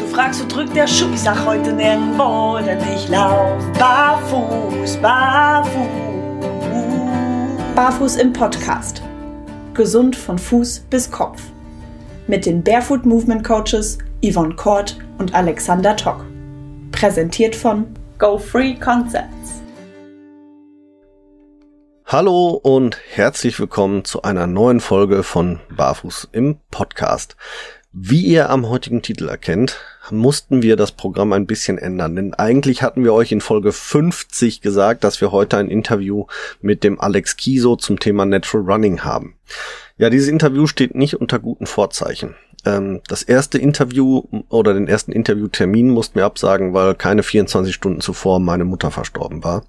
fragst, wo drückt der Schuh? Ich sag heute nirgendwo, denn ich lauf barfuß, barfuß. Barfuß im Podcast. Gesund von Fuß bis Kopf. Mit den Barefoot Movement Coaches Yvonne Kort und Alexander Tock. Präsentiert von Go Free Concepts. Hallo und herzlich willkommen zu einer neuen Folge von Barfuß im Podcast. Wie ihr am heutigen Titel erkennt, mussten wir das Programm ein bisschen ändern, denn eigentlich hatten wir euch in Folge 50 gesagt, dass wir heute ein Interview mit dem Alex Kiso zum Thema Natural Running haben. Ja, dieses Interview steht nicht unter guten Vorzeichen. Das erste Interview oder den ersten Interviewtermin mussten wir absagen, weil keine 24 Stunden zuvor meine Mutter verstorben war.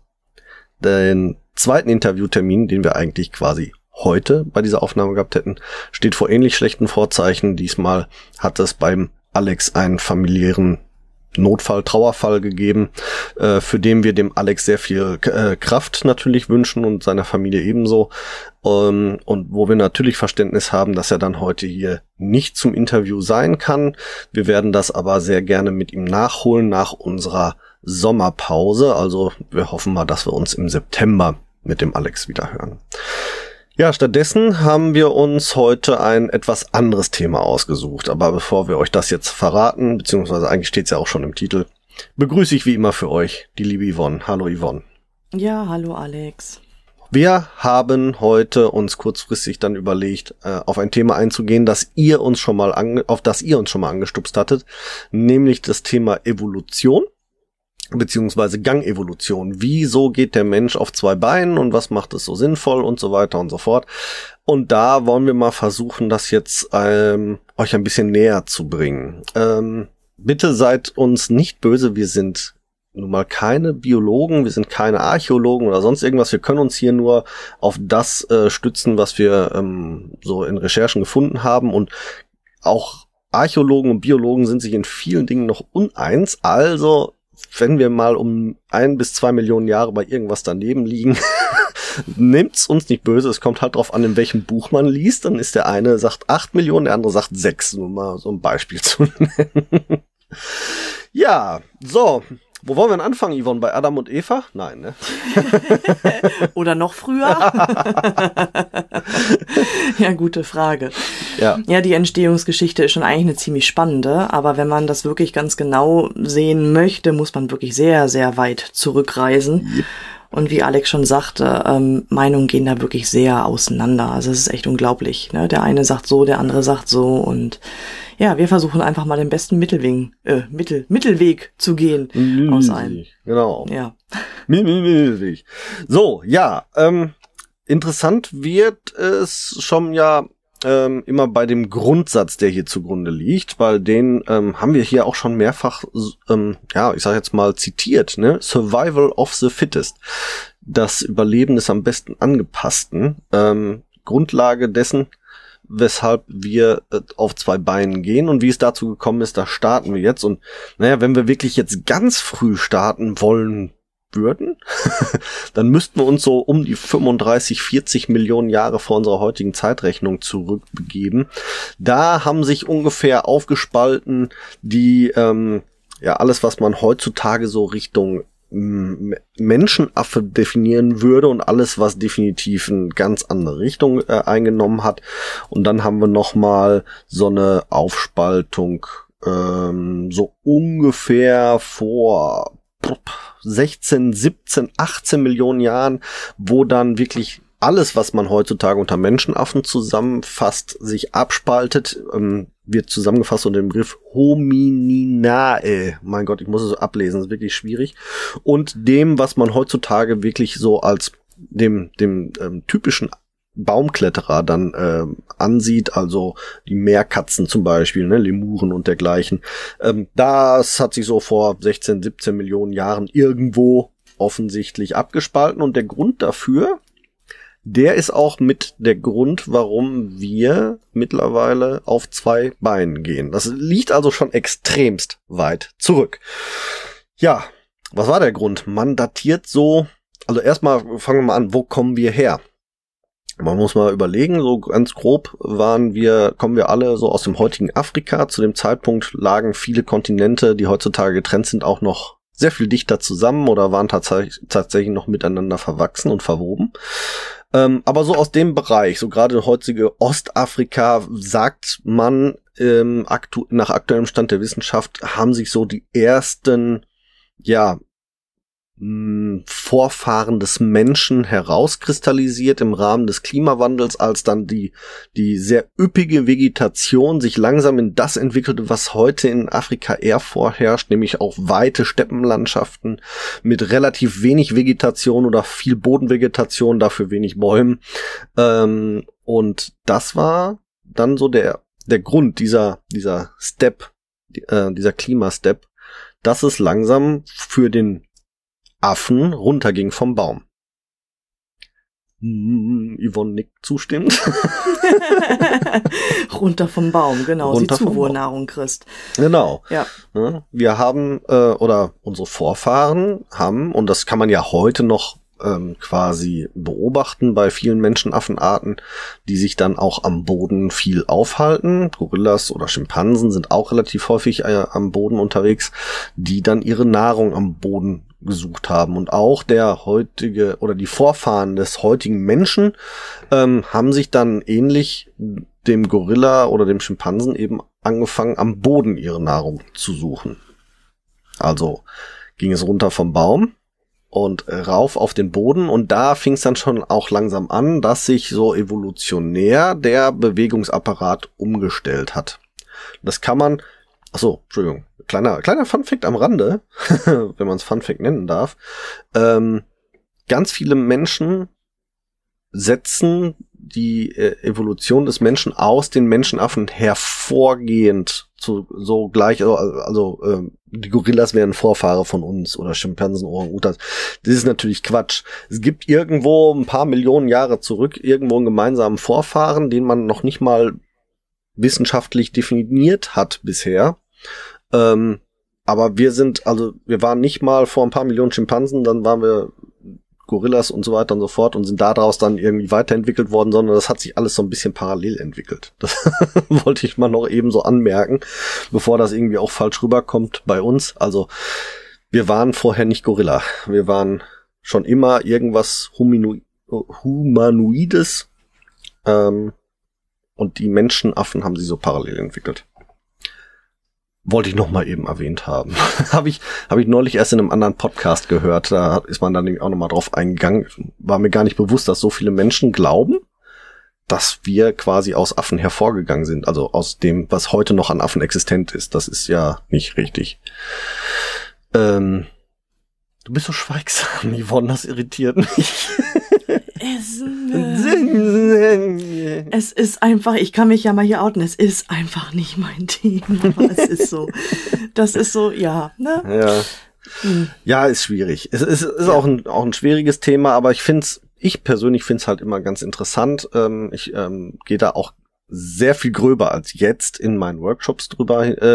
Den zweiten Interviewtermin, den wir eigentlich quasi heute bei dieser Aufnahme gehabt hätten, steht vor ähnlich schlechten Vorzeichen. Diesmal hat es beim Alex einen familiären Notfall, Trauerfall gegeben, für den wir dem Alex sehr viel Kraft natürlich wünschen und seiner Familie ebenso. Und wo wir natürlich Verständnis haben, dass er dann heute hier nicht zum Interview sein kann. Wir werden das aber sehr gerne mit ihm nachholen nach unserer Sommerpause. Also wir hoffen mal, dass wir uns im September mit dem Alex wieder hören. Ja, stattdessen haben wir uns heute ein etwas anderes Thema ausgesucht. Aber bevor wir euch das jetzt verraten, beziehungsweise eigentlich steht es ja auch schon im Titel, begrüße ich wie immer für euch die liebe Yvonne. Hallo Yvonne. Ja, hallo Alex. Wir haben heute uns kurzfristig dann überlegt, auf ein Thema einzugehen, auf das ihr uns schon mal angestupst hattet, nämlich das Thema Evolution. Beziehungsweise Gangevolution. Wieso geht der Mensch auf zwei Beinen und was macht es so sinnvoll und so weiter und so fort. Und da wollen wir mal versuchen, das jetzt euch ein bisschen näher zu bringen. Bitte seid uns nicht böse, wir sind nun mal keine Biologen, wir sind keine Archäologen oder sonst irgendwas. Wir können uns hier nur auf das stützen, was wir so in Recherchen gefunden haben. Und auch Archäologen und Biologen sind sich in vielen Dingen noch uneins. Also wenn wir mal um 1 bis 2 Millionen Jahre bei irgendwas daneben liegen, nehmt's uns nicht böse. Es kommt halt drauf an, in welchem Buch man liest. Dann ist der eine sagt 8 Millionen, der andere sagt 6. Nur mal so ein Beispiel zu nennen. Ja, so. Wo wollen wir denn anfangen, Yvonne? Bei Adam und Eva? Nein, ne? Oder noch früher? Ja, gute Frage. Ja, die Entstehungsgeschichte ist schon eigentlich eine ziemlich spannende, aber wenn man das wirklich ganz genau sehen möchte, muss man wirklich sehr, sehr weit zurückreisen. Yep. Und wie Alex schon sagte, Meinungen gehen da wirklich sehr auseinander. Also es ist echt unglaublich, ne? Der eine sagt so, der andere sagt so und ja, wir versuchen einfach mal den besten Mittelweg zu gehen aus einem. Genau. Ja. Mittelweg. So, ja, interessant wird es schon ja immer bei dem Grundsatz, der hier zugrunde liegt, weil den haben wir hier auch schon mehrfach, ich sag jetzt mal zitiert, ne? Survival of the fittest. Das Überleben des am besten angepassten. Grundlage dessen, weshalb wir auf zwei Beinen gehen und wie es dazu gekommen ist, da starten wir jetzt. Und naja, wenn wir wirklich jetzt ganz früh starten wollen würden, dann müssten wir uns so um die 35, 40 Millionen Jahre vor unserer heutigen Zeitrechnung zurückbegeben. Da haben sich ungefähr aufgespalten die, alles, was man heutzutage so Richtung Menschenaffe definieren würde und alles, was definitiv eine ganz andere Richtung eingenommen hat. Und dann haben wir nochmal so eine Aufspaltung so ungefähr vor 16, 17, 18 Millionen Jahren, wo dann wirklich alles, was man heutzutage unter Menschenaffen zusammenfasst, sich abspaltet, wird zusammengefasst unter dem Begriff Homininae. Mein Gott, ich muss es ablesen, das ist wirklich schwierig. Und dem, was man heutzutage wirklich so als dem typischen Baumkletterer dann ansieht, also die Meerkatzen zum Beispiel, ne, Lemuren und dergleichen. Das hat sich so vor 16, 17 Millionen Jahren irgendwo offensichtlich abgespalten und der Grund dafür, der ist auch mit der Grund, warum wir mittlerweile auf zwei Beinen gehen. Das liegt also schon extremst weit zurück. Ja, was war der Grund? Man datiert so, also erstmal fangen wir mal an, wo kommen wir her? Man muss mal überlegen, so ganz grob kommen wir alle so aus dem heutigen Afrika. Zu dem Zeitpunkt lagen viele Kontinente, die heutzutage getrennt sind, auch noch sehr viel dichter zusammen oder waren tatsächlich noch miteinander verwachsen und verwoben. Aber so aus dem Bereich, so gerade heutige Ostafrika, sagt man, nach aktuellem Stand der Wissenschaft haben sich so die ersten, Vorfahren des Menschen herauskristallisiert im Rahmen des Klimawandels, als dann die sehr üppige Vegetation sich langsam in das entwickelte, was heute in Afrika eher vorherrscht, nämlich auch weite Steppenlandschaften mit relativ wenig Vegetation oder viel Bodenvegetation, dafür wenig Bäumen. Und das war dann so der Grund dieser Step, dieser Klimastep, dass es langsam für den Affen runterging vom Baum. Yvonne nickt zustimmend. Runter vom Baum, genau. Runter sie Zufuhrnahrung kriegst. Genau. Ja. Wir haben, oder unsere Vorfahren haben, und das kann man ja heute noch quasi beobachten bei vielen Menschenaffenarten, die sich dann auch am Boden viel aufhalten. Gorillas oder Schimpansen sind auch relativ häufig am Boden unterwegs, die dann ihre Nahrung am Boden gesucht haben. Und auch die Vorfahren des heutigen Menschen haben sich dann ähnlich dem Gorilla oder dem Schimpansen eben angefangen, am Boden ihre Nahrung zu suchen. Also ging es runter vom Baum und rauf auf den Boden, und da fing es dann schon auch langsam an, dass sich so evolutionär der Bewegungsapparat umgestellt hat. Das kann man, Entschuldigung, kleiner Funfact am Rande, wenn man es Funfact nennen darf. Ganz viele Menschen setzen die Evolution des Menschen aus den Menschenaffen hervorgehend die Gorillas wären Vorfahre von uns oder Schimpansen, Orang-Utans. Das ist natürlich Quatsch. Es gibt irgendwo ein paar Millionen Jahre zurück irgendwo einen gemeinsamen Vorfahren, den man noch nicht mal wissenschaftlich definiert hat bisher. Aber wir waren nicht mal vor ein paar Millionen Schimpansen, dann waren wir Gorillas und so weiter und so fort und sind daraus dann irgendwie weiterentwickelt worden, sondern das hat sich alles so ein bisschen parallel entwickelt. Das wollte ich mal noch eben so anmerken, bevor das irgendwie auch falsch rüberkommt bei uns. Also wir waren vorher nicht Gorilla. Wir waren schon immer irgendwas Humanoides, und die Menschenaffen haben sich so parallel entwickelt. Wollte ich noch mal eben erwähnt haben. Habe ich neulich erst in einem anderen Podcast gehört. Da ist man dann auch noch mal drauf eingegangen. War mir gar nicht bewusst, dass so viele Menschen glauben, dass wir quasi aus Affen hervorgegangen sind. Also aus dem, was heute noch an Affen existent ist. Das ist ja nicht richtig. Du bist so schweigsam, Yvonne, das irritiert mich. Es ist einfach, ich kann mich ja mal hier outen, es ist einfach nicht mein Thema. Es ist so, das ist so, ja, ne? Ja, ja, ist schwierig. Es ist auch ein schwieriges Thema, aber ich persönlich finde es halt immer ganz interessant. Ich gehe da auch sehr viel gröber als jetzt in meinen Workshops drüber,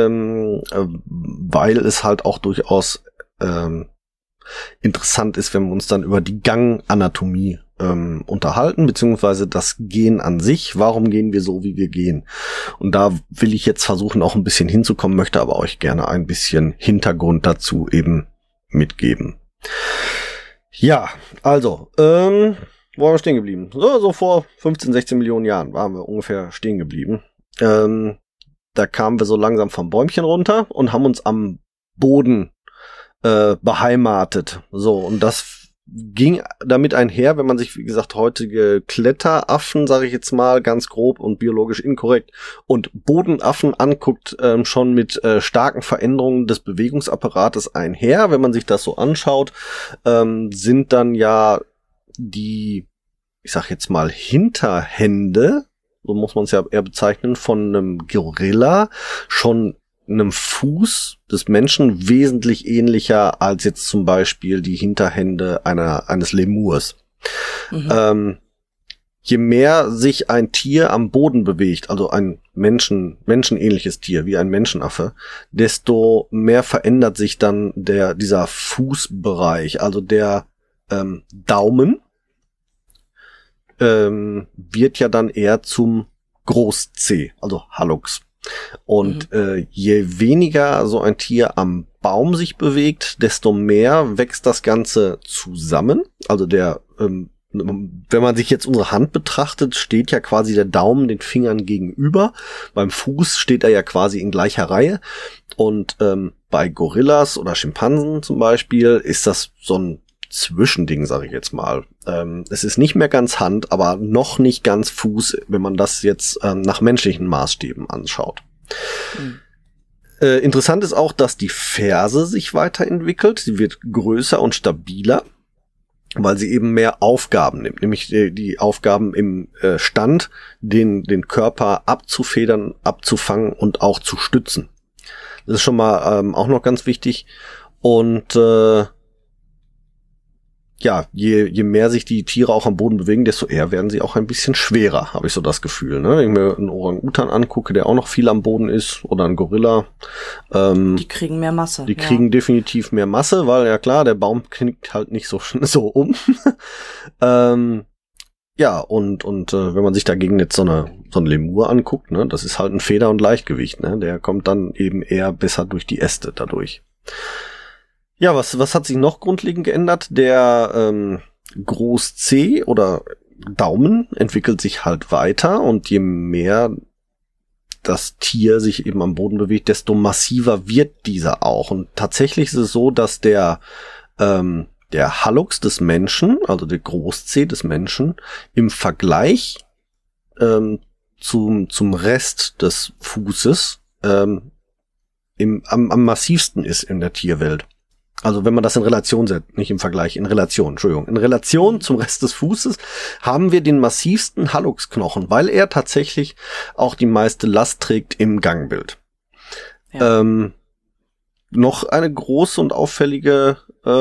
weil es halt auch durchaus interessant ist, wenn wir uns dann über die Ganganatomie unterhalten, beziehungsweise das Gehen an sich. Warum gehen wir so, wie wir gehen? Und da will ich jetzt versuchen, auch ein bisschen hinzukommen, möchte aber euch gerne ein bisschen Hintergrund dazu eben mitgeben. Ja, also, wo waren wir stehen geblieben? So vor 15, 16 Millionen Jahren waren wir ungefähr stehen geblieben. Da kamen wir so langsam vom Bäumchen runter und haben uns am Boden beheimatet. So, und das ging damit einher, wenn man sich, wie gesagt, heutige Kletteraffen, sage ich jetzt mal ganz grob und biologisch inkorrekt, und Bodenaffen anguckt, schon mit starken Veränderungen des Bewegungsapparates einher. Wenn man sich das so anschaut, sind dann ja die, ich sag jetzt mal, Hinterhände, so muss man es ja eher bezeichnen, von einem Gorilla schon einem Fuß des Menschen wesentlich ähnlicher als jetzt zum Beispiel die Hinterhände eines Lemurs. Mhm. Je mehr sich ein Tier am Boden bewegt, also ein menschenähnliches Tier wie ein Menschenaffe, desto mehr verändert sich dann dieser Fußbereich, also der Daumen wird ja dann eher zum Groß-C, also Hallux. Und je weniger so ein Tier am Baum sich bewegt, desto mehr wächst das Ganze zusammen. Also wenn man sich jetzt unsere Hand betrachtet, steht ja quasi der Daumen den Fingern gegenüber. Beim Fuß steht er ja quasi in gleicher Reihe. Und bei Gorillas oder Schimpansen zum Beispiel ist das so ein Zwischending, sage ich jetzt mal. Es ist nicht mehr ganz Hand, aber noch nicht ganz Fuß, wenn man das jetzt nach menschlichen Maßstäben anschaut. Interessant ist auch, dass die Ferse sich weiterentwickelt. Sie wird größer und stabiler, weil sie eben mehr Aufgaben nimmt, nämlich die Aufgaben im Stand, den Körper abzufedern, abzufangen und auch zu stützen. Das ist schon mal auch noch ganz wichtig. Und ja, je mehr sich die Tiere auch am Boden bewegen, desto eher werden sie auch ein bisschen schwerer, habe ich so das Gefühl. Ne? Wenn ich mir einen Orang-Utan angucke, der auch noch viel am Boden ist, oder einen Gorilla. Die kriegen mehr Masse. Die kriegen definitiv mehr Masse, weil ja klar, der Baum knickt halt nicht so um. Ja, und wenn man sich dagegen jetzt so eine Lemur anguckt, ne, das ist halt ein Feder- und Leichtgewicht, ne? Der kommt dann eben eher besser durch die Äste dadurch. Ja, was hat sich noch grundlegend geändert? Der Groß-C oder Daumen entwickelt sich halt weiter und je mehr das Tier sich eben am Boden bewegt, desto massiver wird dieser auch. Und tatsächlich ist es so, dass der Hallux des Menschen, also der Groß-C des Menschen, im Vergleich zum Rest des Fußes am massivsten ist in der Tierwelt. Also wenn man das in Relation setzt, nicht im Vergleich, in Relation zum Rest des Fußes haben wir den massivsten Halluxknochen, weil er tatsächlich auch die meiste Last trägt im Gangbild. Ja. Noch eine große und auffällige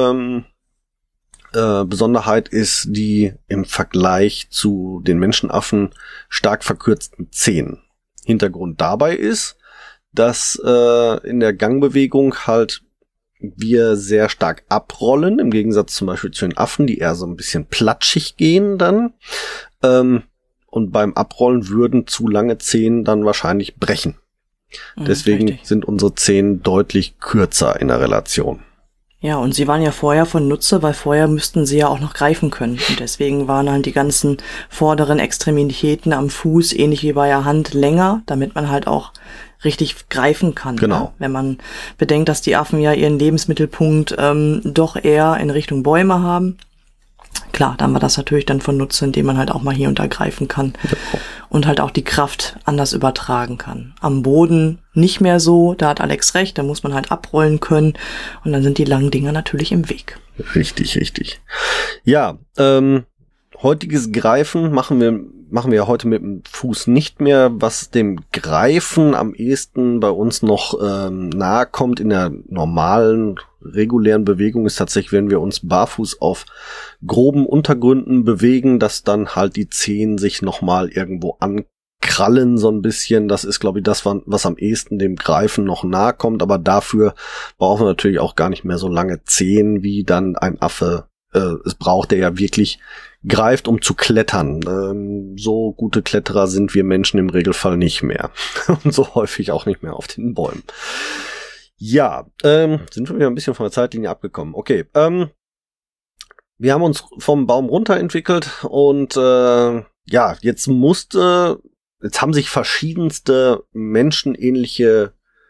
Besonderheit ist die im Vergleich zu den Menschenaffen stark verkürzten Zehen. Hintergrund dabei ist, dass in der Gangbewegung halt wir sehr stark abrollen, im Gegensatz zum Beispiel zu den Affen, die eher so ein bisschen platschig gehen dann. Und beim Abrollen würden zu lange Zehen dann wahrscheinlich brechen. Deswegen sind unsere Zehen deutlich kürzer in der Relation. Ja, und sie waren ja vorher von Nutze, weil vorher müssten sie ja auch noch greifen können. Und deswegen waren halt die ganzen vorderen Extremitäten am Fuß, ähnlich wie bei der Hand, länger, damit man halt auch richtig greifen kann. Genau. Ja? Wenn man bedenkt, dass die Affen ja ihren Lebensmittelpunkt doch eher in Richtung Bäume haben. Klar, dann war das natürlich dann von Nutzen, indem man halt auch mal hier und da greifen kann und halt auch die Kraft anders übertragen kann. Am Boden nicht mehr so, da hat Alex recht, da muss man halt abrollen können und dann sind die langen Dinger natürlich im Weg. Richtig. Ja, heutiges Greifen machen wir ja heute mit dem Fuß nicht mehr. Was dem Greifen am ehesten bei uns noch nahe kommt in der normalen, regulären Bewegung ist tatsächlich, wenn wir uns barfuß auf groben Untergründen bewegen, dass dann halt die Zehen sich nochmal irgendwo ankrallen so ein bisschen. Das ist, glaube ich, das, was am ehesten dem Greifen noch nahe kommt. Aber dafür brauchen wir natürlich auch gar nicht mehr so lange Zehen, wie dann ein Affe es braucht, der ja wirklich greift, um zu klettern. So gute Kletterer sind wir Menschen im Regelfall nicht mehr. Und so häufig auch nicht mehr auf den Bäumen. Ja, sind wir wieder ein bisschen von der Zeitlinie abgekommen. Okay, wir haben uns vom Baum runterentwickelt und ja, jetzt haben sich verschiedenste menschenähnliche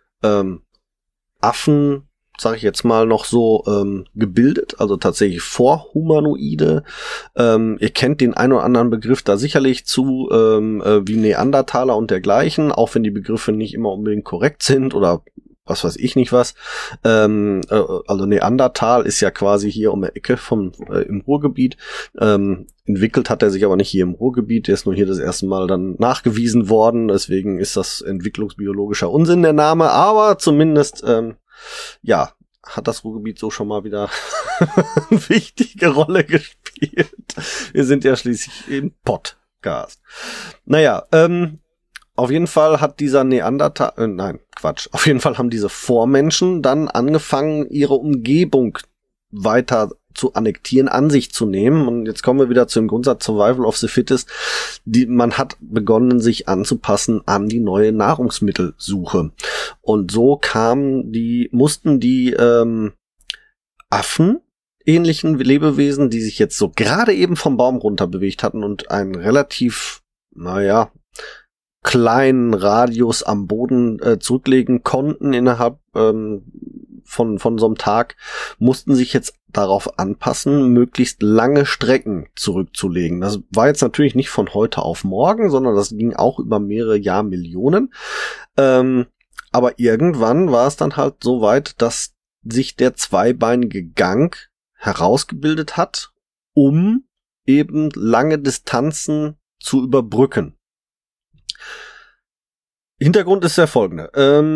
Affen, sage ich jetzt mal, noch so gebildet, also tatsächlich Vorhumanoide. Ihr kennt den einen oder anderen Begriff da sicherlich zu, wie Neandertaler und dergleichen, auch wenn die Begriffe nicht immer unbedingt korrekt sind oder was weiß ich nicht was. Also Neandertal ist ja quasi hier um die Ecke im Ruhrgebiet. Entwickelt hat er sich aber nicht hier im Ruhrgebiet, der ist nur hier das erste Mal dann nachgewiesen worden, deswegen ist das entwicklungsbiologischer Unsinn der Name, aber zumindest ja, hat das Ruhrgebiet so schon mal wieder eine wichtige Rolle gespielt. Wir sind ja schließlich im Podcast. Naja, auf jeden Fall hat dieser auf jeden Fall haben diese Vormenschen dann angefangen, ihre Umgebung weiter zu annektieren, an sich zu nehmen. Und jetzt kommen wir wieder zum Grundsatz Survival of the Fittest. Man hat begonnen, sich anzupassen an die neue Nahrungsmittelsuche. Und so mussten die Affen, ähnlichen Lebewesen, die sich jetzt so gerade eben vom Baum runter bewegt hatten und einen relativ, kleinen Radius am Boden zurücklegen konnten innerhalb von so einem Tag, mussten sich jetzt darauf anpassen, möglichst lange Strecken zurückzulegen. Das war jetzt natürlich nicht von heute auf morgen, sondern das ging auch über mehrere Jahrmillionen. Aber irgendwann war es dann halt so weit, dass sich der zweibeinige Gang herausgebildet hat, um eben lange Distanzen zu überbrücken. Hintergrund ist der folgende.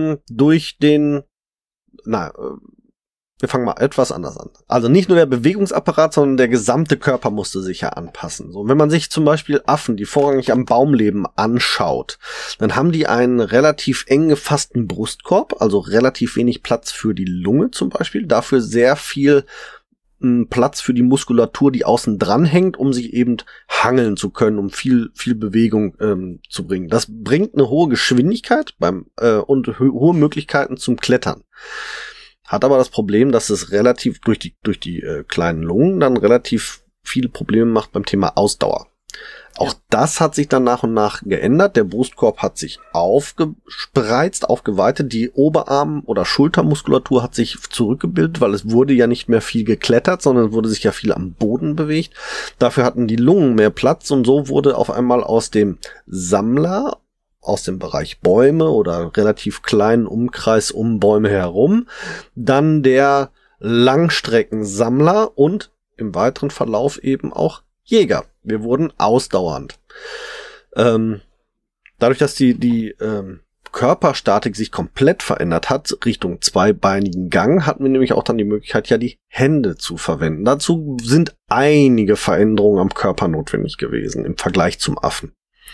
Wir fangen mal etwas anders an. Also nicht nur der Bewegungsapparat, sondern der gesamte Körper musste sich ja anpassen. So, wenn man sich zum Beispiel Affen, die vorrangig am Baum leben, anschaut, dann haben die einen relativ eng gefassten Brustkorb, also relativ wenig Platz für die Lunge zum Beispiel, dafür sehr viel Platz für die Muskulatur, die außen dran hängt, um sich eben hangeln zu können, um viel Bewegung zu bringen. Das bringt eine hohe Geschwindigkeit und hohe Möglichkeiten zum Klettern. Hat aber das Problem, dass es relativ durch die kleinen Lungen dann relativ viele Probleme macht beim Thema Ausdauer. Auch das hat sich dann nach und nach geändert. Der Brustkorb hat sich aufgespreizt, aufgeweitet. Die Oberarm- oder Schultermuskulatur hat sich zurückgebildet, weil es wurde ja nicht mehr viel geklettert, sondern es wurde sich ja viel am Boden bewegt. Dafür hatten die Lungen mehr Platz und so wurde auf einmal aus dem Sammler, aus dem Bereich Bäume oder relativ kleinen Umkreis um Bäume herum, dann der Langstreckensammler und im weiteren Verlauf eben auch Jäger. Wir wurden ausdauernd. Dadurch, dass die Körperstatik sich komplett verändert hat, Richtung zweibeinigen Gang, hatten wir nämlich auch dann die Möglichkeit, ja die Hände zu verwenden. Dazu sind einige Veränderungen am Körper notwendig gewesen im Vergleich zum Affen.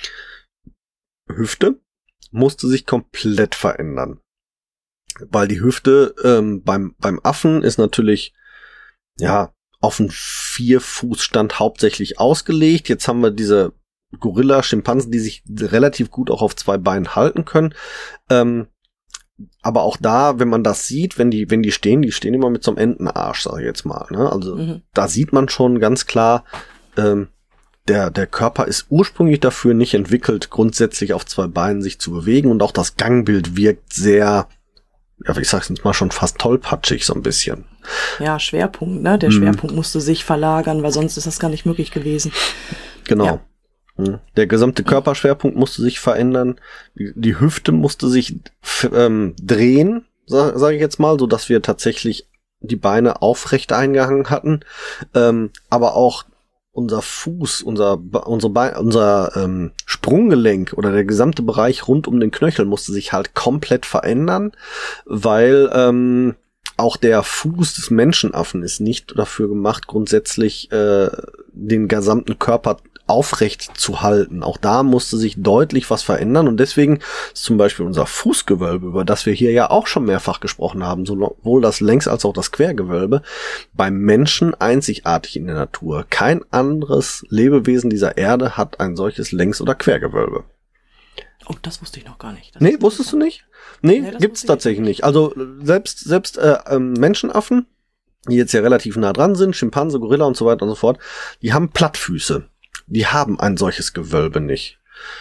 Hüfte musste sich komplett verändern. Weil die Hüfte beim Affen ist natürlich, auf einen Vierfußstand hauptsächlich ausgelegt. Jetzt haben wir diese Gorilla, Schimpansen, die sich relativ gut auch auf zwei Beinen halten können. Aber auch da, wenn man das sieht, wenn die stehen immer mit so einem Entenarsch, sag ich jetzt mal. Ne? Also da sieht man schon ganz klar, der Körper ist ursprünglich dafür nicht entwickelt, grundsätzlich auf zwei Beinen sich zu bewegen. Und auch das Gangbild wirkt sehr, ich sag's jetzt mal schon fast tollpatschig so ein bisschen. Ja, Schwerpunkt, ne? Der Schwerpunkt musste sich verlagern, weil sonst ist das gar nicht möglich gewesen. Genau. Ja. Der gesamte Körperschwerpunkt musste sich verändern. Die Hüfte musste sich drehen, sage ich jetzt mal, so dass wir tatsächlich die Beine aufrecht eingehangen hatten. Aber auch unser Fuß, unser Sprunggelenk oder der gesamte Bereich rund um den Knöchel musste sich halt komplett verändern, weil auch der Fuß des Menschenaffen ist nicht dafür gemacht, grundsätzlich den gesamten Körper aufrecht zu halten. Auch da musste sich deutlich was verändern und deswegen ist zum Beispiel unser Fußgewölbe, über das wir hier ja auch schon mehrfach gesprochen haben, sowohl das Längs- als auch das Quergewölbe, beim Menschen einzigartig in der Natur. Kein anderes Lebewesen dieser Erde hat ein solches Längs- oder Quergewölbe. Oh, das wusste ich noch gar nicht. Nee, wusstest du nicht? Nee, gibt's tatsächlich nicht. Also selbst Menschenaffen, die jetzt ja relativ nah dran sind, Schimpanse, Gorilla und so weiter und so fort, die haben Plattfüße. Die haben ein solches Gewölbe nicht.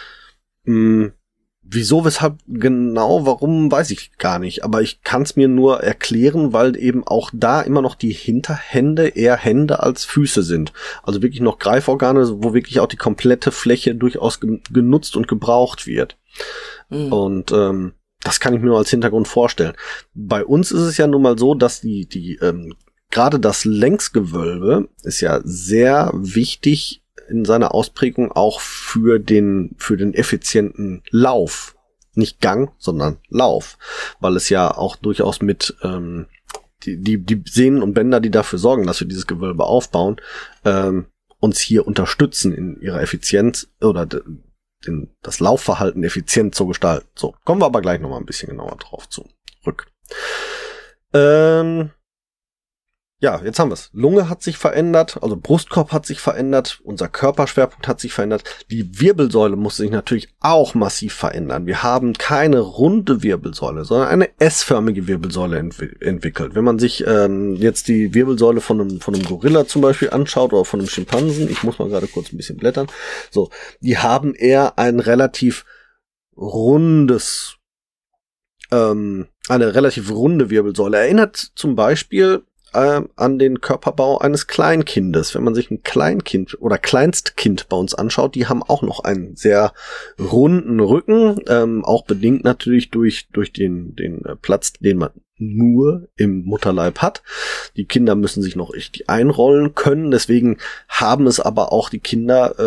Wieso, weshalb, genau, warum, weiß ich gar nicht. Aber ich kann es mir nur erklären, weil eben auch da immer noch die Hinterhände eher Hände als Füße sind. Also wirklich noch Greiforgane, wo wirklich auch die komplette Fläche durchaus genutzt und gebraucht wird. Und das kann ich mir nur als Hintergrund vorstellen. Bei uns ist es ja nun mal so, dass gerade das Längsgewölbe ist ja sehr wichtig in seiner Ausprägung auch für den effizienten Lauf. Nicht Gang, sondern Lauf. Weil es ja auch durchaus mit die Sehnen und Bänder, die dafür sorgen, dass wir dieses Gewölbe aufbauen, uns hier unterstützen in ihrer Effizienz oder das Laufverhalten effizient zu gestalten. So, kommen wir aber gleich nochmal ein bisschen genauer drauf zurück. Ja, jetzt haben wir es. Lunge hat sich verändert, also Brustkorb hat sich verändert, unser Körperschwerpunkt hat sich verändert. Die Wirbelsäule muss sich natürlich auch massiv verändern. Wir haben keine runde Wirbelsäule, sondern eine S-förmige Wirbelsäule entwickelt. Wenn man sich jetzt die Wirbelsäule von einem Gorilla zum Beispiel anschaut oder von einem Schimpansen, ich muss mal gerade kurz ein bisschen blättern, so, die haben eher ein relativ rundes, eine relativ runde Wirbelsäule. Erinnert zum Beispiel an den Körperbau eines Kleinkindes. Wenn man sich ein Kleinkind oder Kleinstkind bei uns anschaut, die haben auch noch einen sehr runden Rücken, auch bedingt natürlich durch den Platz, den man nur im Mutterleib hat. Die Kinder müssen sich noch richtig einrollen können, deswegen haben es aber auch die Kinder,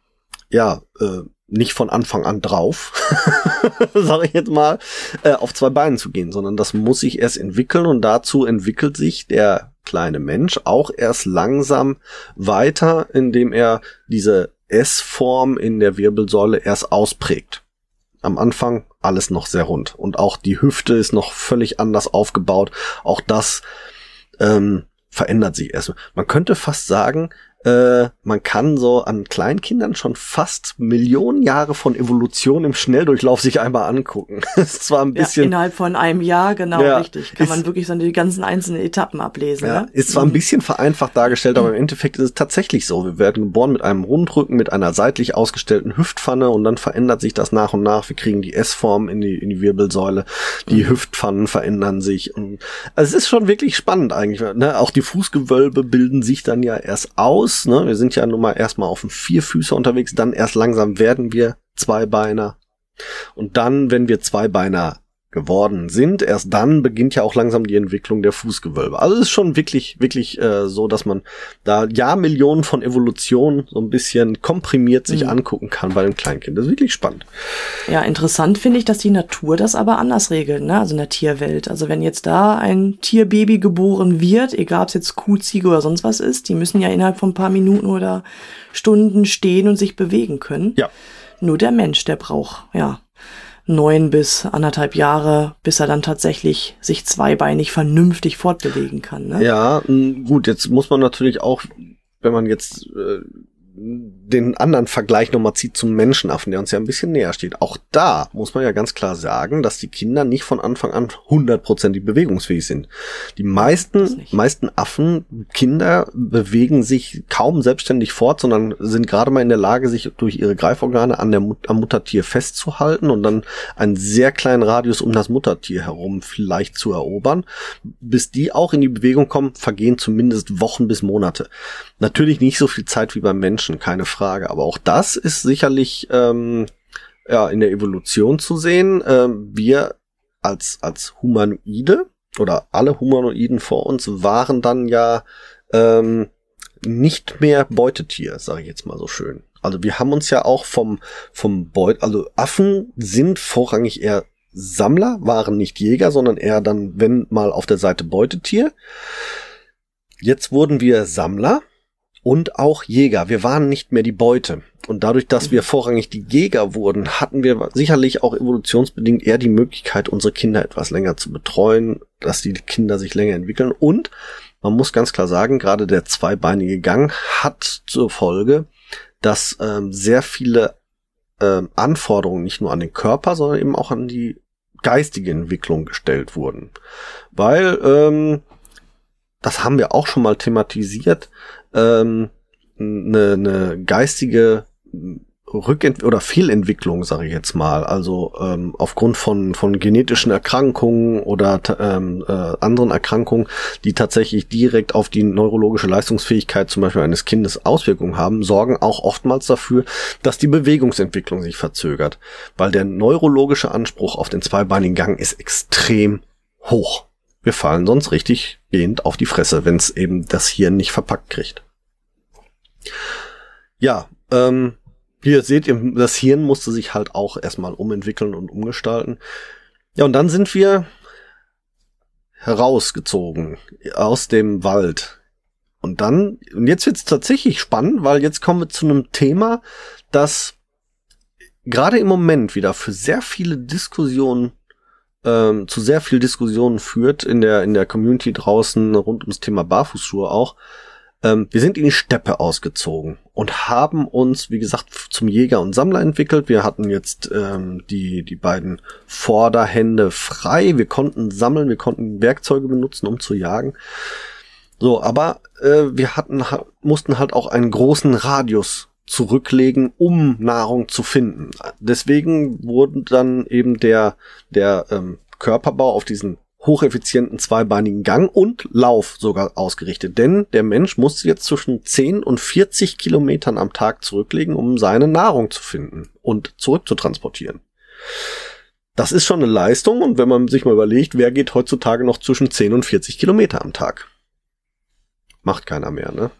nicht von Anfang an drauf, sage ich jetzt mal, auf zwei Beinen zu gehen, sondern das muss sich erst entwickeln und dazu entwickelt sich der kleine Mensch auch erst langsam weiter, indem er diese S-Form in der Wirbelsäule erst ausprägt. Am Anfang alles noch sehr rund und auch die Hüfte ist noch völlig anders aufgebaut. Auch das verändert sich erst. Man könnte fast sagen, man kann so an Kleinkindern schon fast Millionen Jahre von Evolution im Schnelldurchlauf sich einmal angucken. Das ist zwar ein bisschen innerhalb von einem Jahr, genau, richtig. Kann man wirklich so die ganzen einzelnen Etappen ablesen. Ja, ne? Ist zwar ein bisschen vereinfacht dargestellt, aber im Endeffekt ist es tatsächlich so. Wir werden geboren mit einem Rundrücken, mit einer seitlich ausgestellten Hüftpfanne und dann verändert sich das nach und nach. Wir kriegen die S-Form in die Wirbelsäule, die Hüftpfannen verändern sich. Und also es ist schon wirklich spannend eigentlich. Ne? Auch die Fußgewölbe bilden sich dann ja erst aus. Ne? Wir sind ja nun mal erstmal auf dem Vierfüßer unterwegs, dann erst langsam werden wir Zweibeiner. Und dann, wenn wir Zweibeiner geworden sind, erst dann beginnt ja auch langsam die Entwicklung der Fußgewölbe. Also es ist schon wirklich so, dass man da Jahrmillionen von Evolution so ein bisschen komprimiert sich angucken kann bei dem Kleinkind. Das ist wirklich spannend. Ja, interessant finde ich, dass die Natur das aber anders regelt, ne? Also in der Tierwelt. Also wenn jetzt da ein Tierbaby geboren wird, egal ob es jetzt Kuh, Ziege oder sonst was ist, die müssen ja innerhalb von ein paar Minuten oder Stunden stehen und sich bewegen können. Ja. Nur der Mensch, der braucht, 9 bis 1,5 Jahre, bis er dann tatsächlich sich zweibeinig vernünftig fortbewegen kann. Ne? Ja, gut, jetzt muss man natürlich auch, wenn man jetzt den anderen Vergleich nochmal zieht zum Menschenaffen, der uns ja ein bisschen näher steht. Auch da muss man ja ganz klar sagen, dass die Kinder nicht von Anfang an 100% bewegungsfähig sind. Die meisten Affen, Kinder bewegen sich kaum selbstständig fort, sondern sind gerade mal in der Lage, sich durch ihre Greiforgane am Muttertier festzuhalten und dann einen sehr kleinen Radius um das Muttertier herum vielleicht zu erobern. Bis die auch in die Bewegung kommen, vergehen zumindest Wochen bis Monate. Natürlich nicht so viel Zeit wie beim Menschen, keine Frage. Aber auch das ist sicherlich in der Evolution zu sehen. Wir als Humanoide oder alle Humanoiden vor uns waren dann ja nicht mehr Beutetier, sage ich jetzt mal so schön. Also wir haben uns ja auch also Affen sind vorrangig eher Sammler, waren nicht Jäger, sondern eher dann, wenn mal auf der Seite Beutetier. Jetzt wurden wir Sammler und auch Jäger. Wir waren nicht mehr die Beute. Und dadurch, dass wir vorrangig die Jäger wurden, hatten wir sicherlich auch evolutionsbedingt eher die Möglichkeit, unsere Kinder etwas länger zu betreuen, dass die Kinder sich länger entwickeln. Und man muss ganz klar sagen, gerade der zweibeinige Gang hat zur Folge, dass sehr viele Anforderungen nicht nur an den Körper, sondern eben auch an die geistige Entwicklung gestellt wurden. Weil, das haben wir auch schon mal thematisiert, eine geistige oder Fehlentwicklung, sage ich jetzt mal, also aufgrund von genetischen Erkrankungen oder anderen Erkrankungen, die tatsächlich direkt auf die neurologische Leistungsfähigkeit zum Beispiel eines Kindes Auswirkungen haben, sorgen auch oftmals dafür, dass die Bewegungsentwicklung sich verzögert, weil der neurologische Anspruch auf den zweibeinigen Gang ist extrem hoch. Wir fallen sonst richtig gehend auf die Fresse, wenn es eben das Hirn nicht verpackt kriegt. Ja, hier seht ihr, das Hirn musste sich halt auch erstmal umentwickeln und umgestalten. Ja, und dann sind wir herausgezogen aus dem Wald. Und jetzt wird's tatsächlich spannend, weil jetzt kommen wir zu einem Thema, das gerade im Moment wieder für sehr viele Diskussionen zu sehr viel Diskussionen führt in der Community draußen rund ums Thema Barfußschuhe auch. Wir sind in die Steppe ausgezogen und haben uns, wie gesagt, zum Jäger und Sammler entwickelt. Wir hatten jetzt die beiden Vorderhände frei. Wir konnten sammeln, wir konnten Werkzeuge benutzen, um zu jagen. So, aber wir mussten halt auch einen großen Radius zurücklegen, um Nahrung zu finden. Deswegen wurde dann eben der Körperbau auf diesen hocheffizienten zweibeinigen Gang und Lauf sogar ausgerichtet. Denn der Mensch musste jetzt zwischen 10 und 40 Kilometern am Tag zurücklegen, um seine Nahrung zu finden und zurückzutransportieren. Das ist schon eine Leistung, und wenn man sich mal überlegt, wer geht heutzutage noch zwischen 10 und 40 Kilometer am Tag? Macht keiner mehr, ne?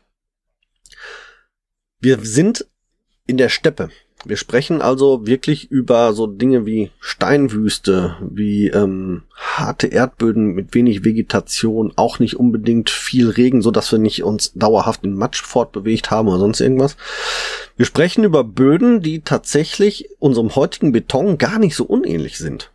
Wir sind in der Steppe. Wir sprechen also wirklich über so Dinge wie Steinwüste, wie harte Erdböden mit wenig Vegetation, auch nicht unbedingt viel Regen, so dass wir nicht uns dauerhaft in Matsch fortbewegt haben oder sonst irgendwas. Wir sprechen über Böden, die tatsächlich unserem heutigen Beton gar nicht so unähnlich sind.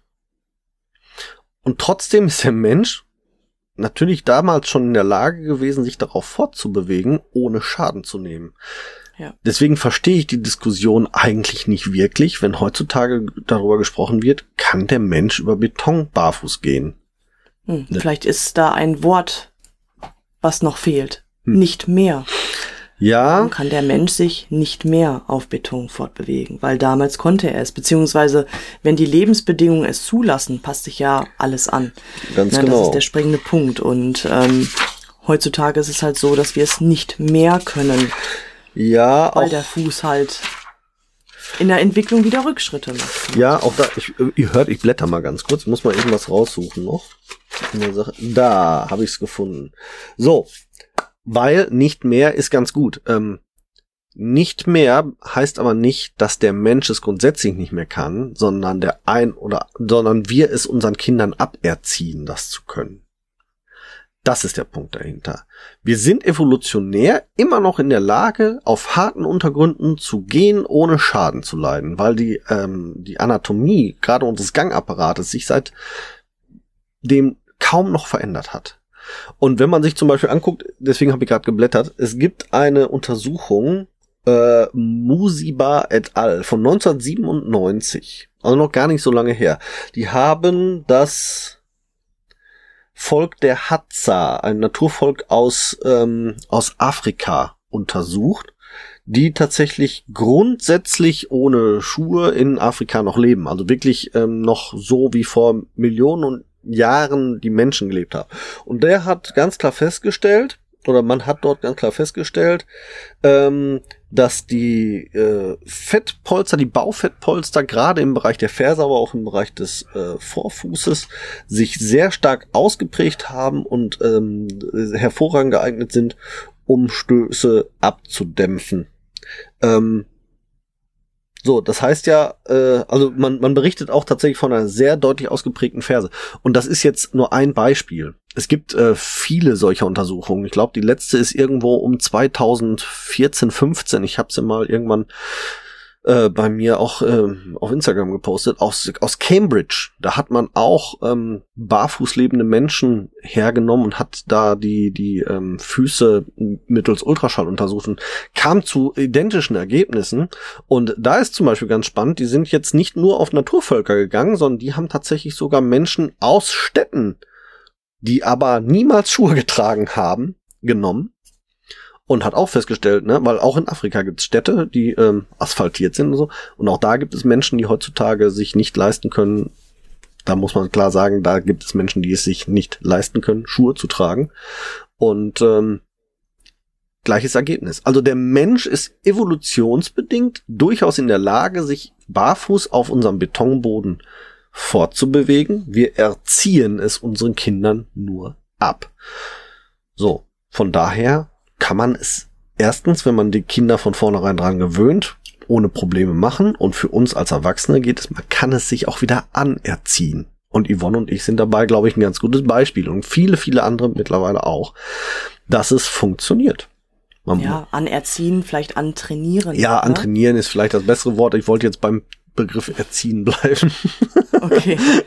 Und trotzdem ist der Mensch natürlich damals schon in der Lage gewesen, sich darauf fortzubewegen, ohne Schaden zu nehmen. Ja. Deswegen verstehe ich die Diskussion eigentlich nicht wirklich, wenn heutzutage darüber gesprochen wird, kann der Mensch über Beton barfuß gehen? Vielleicht ist da ein Wort, was noch fehlt. Nicht mehr. Ja. Warum kann der Mensch sich nicht mehr auf Beton fortbewegen? Weil damals konnte er es, beziehungsweise wenn die Lebensbedingungen es zulassen, passt sich ja alles an. Ganz genau. Das ist der springende Punkt. Und heutzutage ist es halt so, dass wir es nicht mehr können. Ja, weil der Fuß halt in der Entwicklung wieder Rückschritte macht. Ja, auch da, ihr hört, ich blätter mal ganz kurz, ich muss mal irgendwas raussuchen noch. Da habe ich es gefunden. So, weil nicht mehr ist ganz gut. Nicht mehr heißt aber nicht, dass der Mensch es grundsätzlich nicht mehr kann, sondern sondern wir es unseren Kindern aberziehen, das zu können. Das ist der Punkt dahinter. Wir sind evolutionär immer noch in der Lage, auf harten Untergründen zu gehen, ohne Schaden zu leiden, weil die Anatomie, gerade unseres Gangapparates, sich seitdem kaum noch verändert hat. Und wenn man sich zum Beispiel anguckt, deswegen habe ich gerade geblättert, es gibt eine Untersuchung, Musiba et al. Von 1997, also noch gar nicht so lange her. Die haben das Volk der Hadza, ein Naturvolk aus Afrika, untersucht, die tatsächlich grundsätzlich ohne Schuhe in Afrika noch leben. Also wirklich noch so wie vor Millionen Jahren die Menschen gelebt haben. Und der hat ganz klar festgestellt, oder man hat dort ganz klar festgestellt, dass die Fettpolster, die Baufettpolster, gerade im Bereich der Ferse, aber auch im Bereich des Vorfußes, sich sehr stark ausgeprägt haben und hervorragend geeignet sind, um Stöße abzudämpfen. So, das heißt ja, also man berichtet auch tatsächlich von einer sehr deutlich ausgeprägten Ferse. Und das ist jetzt nur ein Beispiel. Es gibt viele solcher Untersuchungen. Ich glaube, die letzte ist irgendwo um 2014, 15. Ich habe sie mal irgendwann bei mir auch auf Instagram gepostet, aus Cambridge. Da hat man auch barfuß lebende Menschen hergenommen und hat da die Füße mittels Ultraschall untersucht und kam zu identischen Ergebnissen. Und da ist zum Beispiel ganz spannend, die sind jetzt nicht nur auf Naturvölker gegangen, sondern die haben tatsächlich sogar Menschen aus Städten, die aber niemals Schuhe getragen haben, genommen. Und hat auch festgestellt, ne, weil auch in Afrika gibt es Städte, die asphaltiert sind und so. Und auch da gibt es Menschen, die heutzutage sich nicht leisten können. Da muss man klar sagen, da gibt es Menschen, die es sich nicht leisten können, Schuhe zu tragen. Und gleiches Ergebnis. Also der Mensch ist evolutionsbedingt durchaus in der Lage, sich barfuß auf unserem Betonboden fortzubewegen. Wir erziehen es unseren Kindern nur ab. So, von daher kann man es erstens, wenn man die Kinder von vornherein dran gewöhnt, ohne Probleme machen. Und für uns als Erwachsene geht es, man kann es sich auch wieder anerziehen. Und Yvonne und ich sind dabei, glaube ich, ein ganz gutes Beispiel. Und viele, viele andere mittlerweile auch, dass es funktioniert. Anerziehen, vielleicht antrainieren. Ja, antrainieren, ne? Ist vielleicht das bessere Wort. Ich wollte jetzt beim Begriff erziehen bleiben. Okay.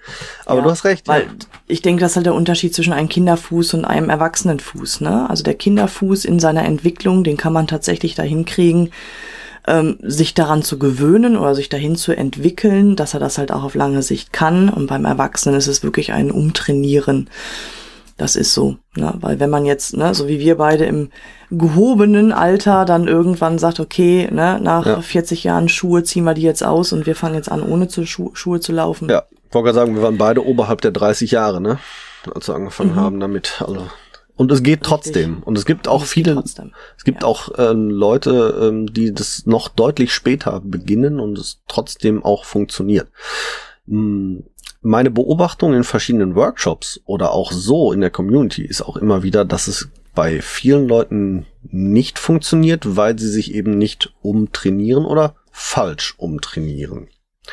Aber du hast recht. Weil ich denke, das ist halt der Unterschied zwischen einem Kinderfuß und einem Erwachsenenfuß, ne? Also der Kinderfuß in seiner Entwicklung, den kann man tatsächlich dahin kriegen, sich daran zu gewöhnen oder sich dahin zu entwickeln, dass er das halt auch auf lange Sicht kann. Und beim Erwachsenen ist es wirklich ein Umtrainieren. Das ist so, ne? Weil wenn man jetzt, ne, so wie wir beide im gehobenen Alter dann irgendwann sagt, okay, ne, nach 40 Jahren Schuhe ziehen wir die jetzt aus und wir fangen jetzt an, ohne Schuhe zu laufen. Ja, ich wollte gerade sagen, wir waren beide oberhalb der 30 Jahre, ne, als wir angefangen haben damit. Also, und es geht trotzdem. Richtig. Und es gibt auch auch Leute, die das noch deutlich später beginnen und es trotzdem auch funktioniert. Meine Beobachtung in verschiedenen Workshops oder auch so in der Community ist auch immer wieder, dass es bei vielen Leuten nicht funktioniert, weil sie sich eben nicht umtrainieren oder falsch umtrainieren.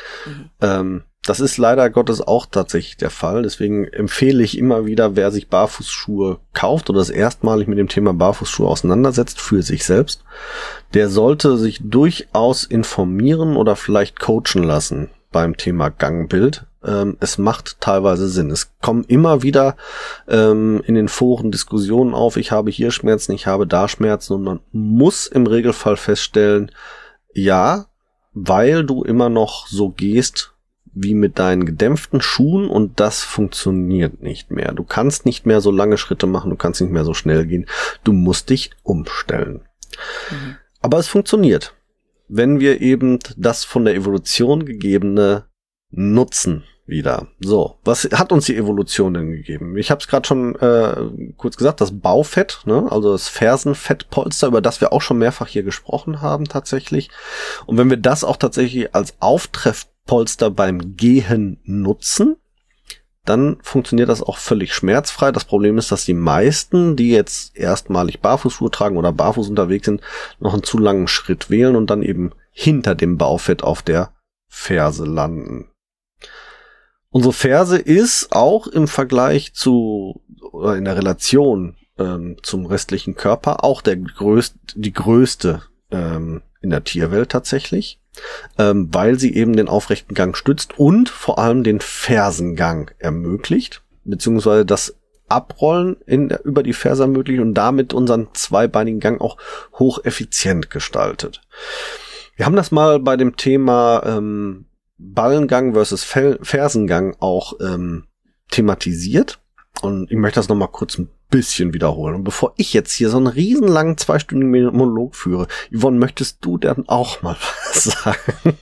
Das ist leider Gottes auch tatsächlich der Fall. Deswegen empfehle ich immer wieder, wer sich Barfußschuhe kauft oder das erstmalig mit dem Thema Barfußschuhe auseinandersetzt für sich selbst, der sollte sich durchaus informieren oder vielleicht coachen lassen beim Thema Gangbild. Es macht teilweise Sinn. Es kommen immer wieder in den Foren Diskussionen auf, ich habe hier Schmerzen, ich habe da Schmerzen, und man muss im Regelfall feststellen, ja, weil du immer noch so gehst wie mit deinen gedämpften Schuhen, und das funktioniert nicht mehr. Du kannst nicht mehr so lange Schritte machen, du kannst nicht mehr so schnell gehen, du musst dich umstellen. Aber es funktioniert, wenn wir eben das von der Evolution gegebene nutzen wieder. So, was hat uns die Evolution denn gegeben? Ich habe es gerade schon kurz gesagt, das Baufett, ne? Also das Fersenfettpolster, über das wir auch schon mehrfach hier gesprochen haben tatsächlich. Und wenn wir das auch tatsächlich als Auftreffpolster beim Gehen nutzen, dann funktioniert das auch völlig schmerzfrei. Das Problem ist, dass die meisten, die jetzt erstmalig Barfußschuhe tragen oder barfuß unterwegs sind, noch einen zu langen Schritt wählen und dann eben hinter dem Baufett auf der Ferse landen. Unsere Ferse ist auch im Vergleich oder in der Relation zum restlichen Körper auch die größte in der Tierwelt tatsächlich, weil sie eben den aufrechten Gang stützt und vor allem den Fersengang ermöglicht, beziehungsweise das Abrollen über die Ferse ermöglicht und damit unseren zweibeinigen Gang auch hocheffizient gestaltet. Wir haben das mal bei dem Thema Ballengang versus Fersengang auch thematisiert, und ich möchte das nochmal kurz ein bisschen wiederholen. Und bevor ich jetzt hier so einen riesenlangen 2-stündigen Monolog führe, Yvonne, möchtest du denn auch mal was sagen?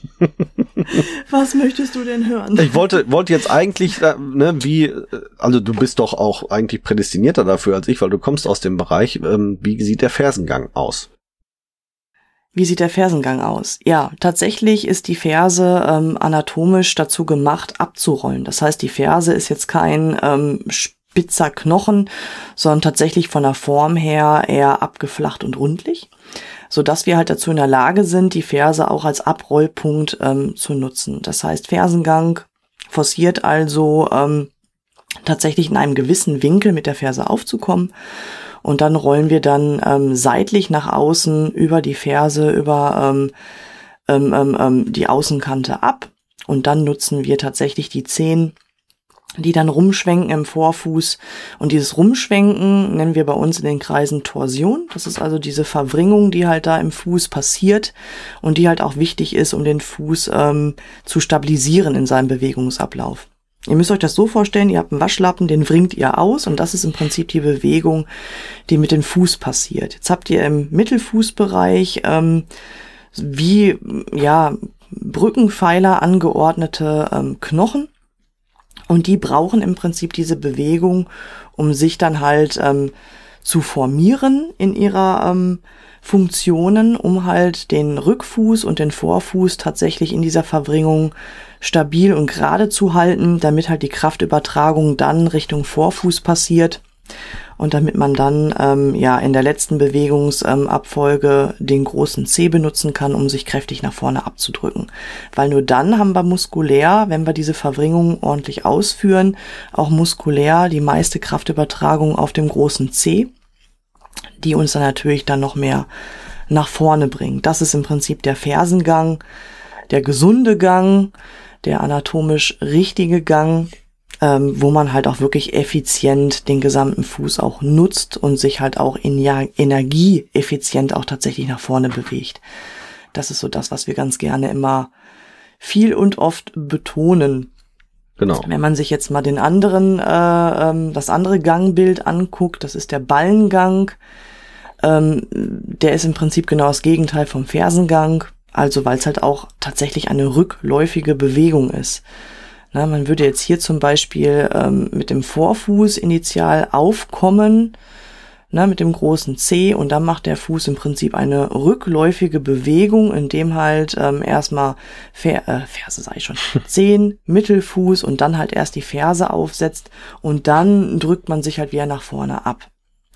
Was möchtest du denn hören? Ich wollte jetzt eigentlich, also du bist doch auch eigentlich prädestinierter dafür als ich, weil du kommst aus dem Bereich, wie sieht der Fersengang aus? Wie sieht der Fersengang aus? Ja, tatsächlich ist die Ferse anatomisch dazu gemacht, abzurollen. Das heißt, die Ferse ist jetzt kein spitzer Knochen, sondern tatsächlich von der Form her eher abgeflacht und rundlich, sodass wir halt dazu in der Lage sind, die Ferse auch als Abrollpunkt zu nutzen. Das heißt, Fersengang forciert also tatsächlich in einem gewissen Winkel mit der Ferse aufzukommen. Und dann rollen wir dann seitlich nach außen über die Ferse, über die Außenkante ab. Und dann nutzen wir tatsächlich die Zehen, die dann rumschwenken im Vorfuß. Und dieses Rumschwenken nennen wir bei uns in den Kreisen Torsion. Das ist also diese Verwringung, die halt da im Fuß passiert und die halt auch wichtig ist, um den Fuß zu stabilisieren in seinem Bewegungsablauf. Ihr müsst euch das so vorstellen, ihr habt einen Waschlappen, den wringt ihr aus, und das ist im Prinzip die Bewegung, die mit dem Fuß passiert. Jetzt habt ihr im Mittelfußbereich wie Brückenpfeiler angeordnete Knochen, und die brauchen im Prinzip diese Bewegung, um sich dann halt zu formieren in ihrer Funktionen, um halt den Rückfuß und den Vorfuß tatsächlich in dieser Verwringung stabil und gerade zu halten, damit halt die Kraftübertragung dann Richtung Vorfuß passiert und damit man dann in der letzten Bewegungsabfolge den großen Zeh benutzen kann, um sich kräftig nach vorne abzudrücken. Weil nur dann haben wir muskulär, wenn wir diese Verwringung ordentlich ausführen, auch muskulär die meiste Kraftübertragung auf dem großen Zeh, die uns dann natürlich dann noch mehr nach vorne bringt. Das ist im Prinzip der Fersengang, der gesunde Gang, der anatomisch richtige Gang. wo man halt auch wirklich effizient den gesamten Fuß auch nutzt und sich halt auch energieeffizient auch tatsächlich nach vorne bewegt. Das ist so das, was wir ganz gerne immer viel und oft betonen. Genau. Wenn man sich jetzt mal das andere Gangbild anguckt, das ist der Ballengang. Der ist im Prinzip genau das Gegenteil vom Fersengang, also weil es halt auch tatsächlich eine rückläufige Bewegung ist. Na, man würde jetzt hier zum Beispiel mit dem Vorfuß initial aufkommen, mit dem großen C, und dann macht der Fuß im Prinzip eine rückläufige Bewegung, indem halt erstmal Zehen, Mittelfuß und dann halt erst die Ferse aufsetzt und dann drückt man sich halt wieder nach vorne ab.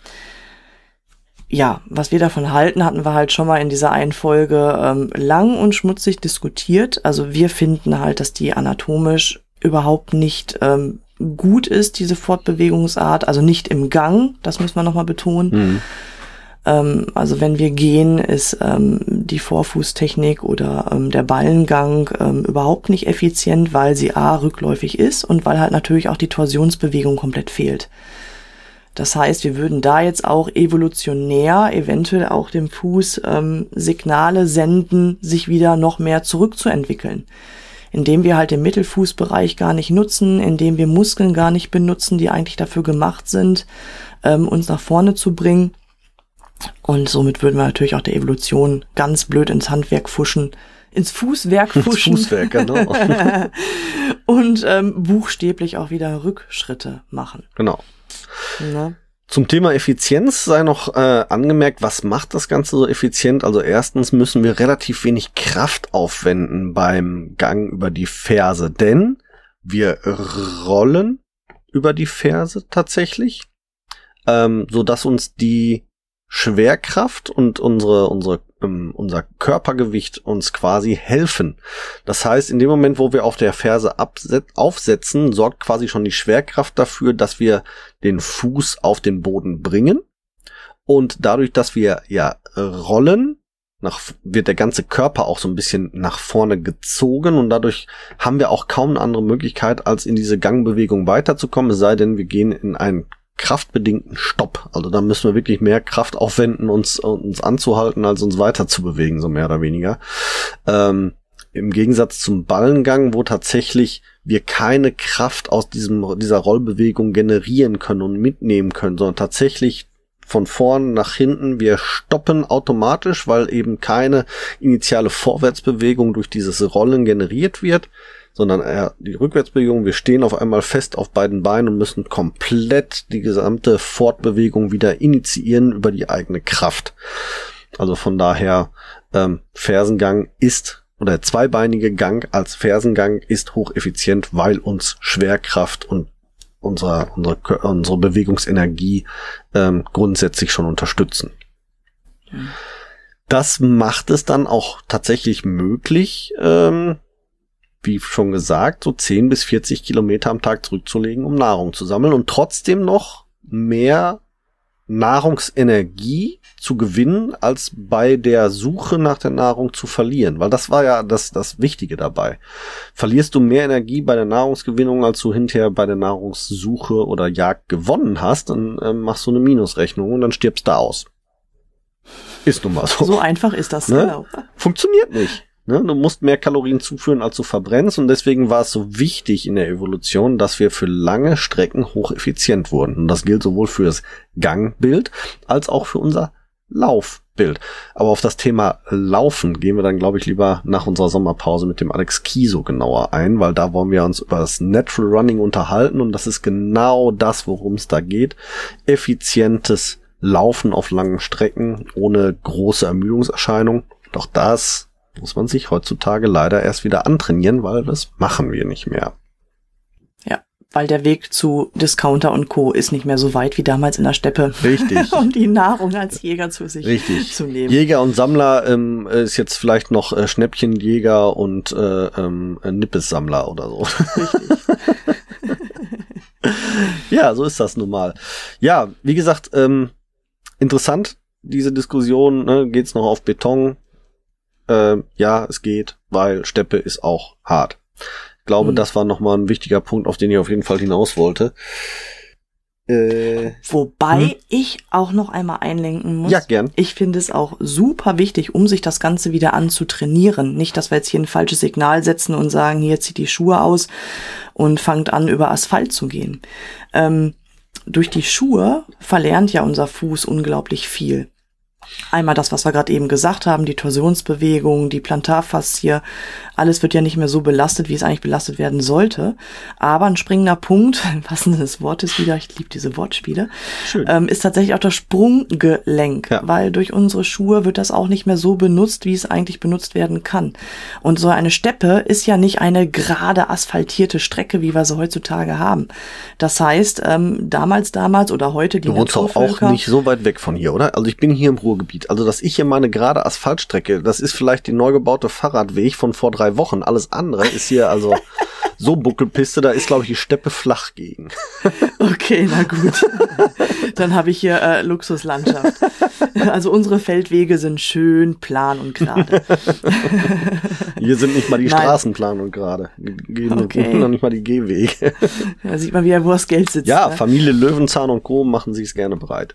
Ja, was wir davon halten, hatten wir halt schon mal in dieser einen Folge lang und schmutzig diskutiert. Also wir finden halt, dass die anatomisch überhaupt nicht gut ist, diese Fortbewegungsart, also nicht im Gang, das müssen wir nochmal betonen. Also wenn wir gehen, ist die Vorfußtechnik oder der Ballengang überhaupt nicht effizient, weil sie a. rückläufig ist und weil halt natürlich auch die Torsionsbewegung komplett fehlt. Das heißt, wir würden da jetzt auch evolutionär eventuell auch dem Fuß Signale senden, sich wieder noch mehr zurückzuentwickeln. Indem wir halt den Mittelfußbereich gar nicht nutzen, indem wir Muskeln gar nicht benutzen, die eigentlich dafür gemacht sind, uns nach vorne zu bringen. Und somit würden wir natürlich auch der Evolution ganz blöd ins Fußwerk fuschen. Ins Fußwerk, genau. Und buchstäblich auch wieder Rückschritte machen. Genau. Na? Zum Thema Effizienz sei noch angemerkt, was macht das Ganze so effizient? Also erstens müssen wir relativ wenig Kraft aufwenden beim Gang über die Ferse, denn wir rollen über die Ferse tatsächlich, so dass uns die Schwerkraft und unser Körpergewicht uns quasi helfen. Das heißt, in dem Moment, wo wir auf der Ferse aufsetzen, sorgt quasi schon die Schwerkraft dafür, dass wir den Fuß auf den Boden bringen. Und dadurch, dass wir ja rollen, wird der ganze Körper auch so ein bisschen nach vorne gezogen und dadurch haben wir auch kaum eine andere Möglichkeit, als in diese Gangbewegung weiterzukommen, es sei denn, wir gehen in einen kraftbedingten Stopp. Also da müssen wir wirklich mehr Kraft aufwenden, uns anzuhalten, als uns weiter zu bewegen, so mehr oder weniger. Im Gegensatz zum Ballengang, wo tatsächlich wir keine Kraft aus dieser Rollbewegung generieren können und mitnehmen können, sondern tatsächlich von vorn nach hinten, wir stoppen automatisch, weil eben keine initiale Vorwärtsbewegung durch dieses Rollen generiert wird, sondern eher die Rückwärtsbewegung. Wir stehen auf einmal fest auf beiden Beinen und müssen komplett die gesamte Fortbewegung wieder initiieren über die eigene Kraft. Also von daher, Fersengang ist, oder zweibeinige Gang als Fersengang ist hocheffizient, weil uns Schwerkraft und unsere Bewegungsenergie grundsätzlich schon unterstützen. Das macht es dann auch tatsächlich möglich, wie schon gesagt, so 10 bis 40 Kilometer am Tag zurückzulegen, um Nahrung zu sammeln und trotzdem noch mehr Nahrungsenergie zu gewinnen, als bei der Suche nach der Nahrung zu verlieren. Weil das war ja das Wichtige dabei. Verlierst du mehr Energie bei der Nahrungsgewinnung, als du hinterher bei der Nahrungssuche oder Jagd gewonnen hast, dann machst du eine Minusrechnung und dann stirbst du aus. Ist nun mal so. So einfach ist das, ne? Genau. Funktioniert nicht. Du musst mehr Kalorien zuführen, als du verbrennst, und deswegen war es so wichtig in der Evolution, dass wir für lange Strecken hocheffizient wurden. Und das gilt sowohl für das Gangbild als auch für unser Laufbild. Aber auf das Thema Laufen gehen wir dann, glaube ich, lieber nach unserer Sommerpause mit dem Alex Kieso genauer ein, weil da wollen wir uns über das Natural Running unterhalten und das ist genau das, worum es da geht. Effizientes Laufen auf langen Strecken ohne große Ermüdungserscheinung. Doch das muss man sich heutzutage leider erst wieder antrainieren, weil das machen wir nicht mehr. Ja, weil der Weg zu Discounter und Co. ist nicht mehr so weit wie damals in der Steppe. Richtig. Um die Nahrung als Jäger zu sich zu nehmen. Jäger und Sammler ist jetzt vielleicht noch Schnäppchenjäger und Nippessammler oder so. Richtig. Ja, so ist das nun mal. Ja, wie gesagt, interessant, diese Diskussion, ne, geht's noch auf Beton? Ja, es geht, weil Steppe ist auch hart. glaube, das war nochmal ein wichtiger Punkt, auf den ich auf jeden Fall hinaus wollte. Wobei ich auch noch einmal einlenken muss. Ja, gern. Ich finde es auch super wichtig, um sich das Ganze wieder anzutrainieren. Nicht, dass wir jetzt hier ein falsches Signal setzen und sagen, hier zieht die Schuhe aus und fangt an, über Asphalt zu gehen. Durch die Schuhe verlernt ja unser Fuß unglaublich viel. Einmal das, was wir gerade eben gesagt haben, die Torsionsbewegung, die Plantarfaszie, alles wird ja nicht mehr so belastet, wie es eigentlich belastet werden sollte. Aber ein springender Punkt, im wahrsten Sinne des Wortes wieder, ich liebe diese Wortspiele, ist tatsächlich auch das Sprunggelenk, weil durch unsere Schuhe wird das auch nicht mehr so benutzt, wie es eigentlich benutzt werden kann. Und so eine Steppe ist ja nicht eine gerade asphaltierte Strecke, wie wir sie heutzutage haben. Das heißt, damals oder heute die Naturvölker... Du wohnst auch nicht so weit weg von hier, oder? Also ich bin hier im Ruhrgebiet. Also, dass ich hier meine gerade Asphaltstrecke, das ist vielleicht die neu gebaute Fahrradweg von vor 3 Wochen. Alles andere ist hier also so Buckelpiste, da ist, glaube ich, die Steppe flach gegen. Okay, na gut. Dann habe ich hier Luxuslandschaft. Also unsere Feldwege sind schön plan und gerade. Hier sind nicht mal die Straßen plan und gerade. Gehen noch nicht mal die Gehwege. Da sieht man wieder, wo das Geld sitzt. Ja, ne? Familie Löwenzahn und Co. machen sich es gerne bereit.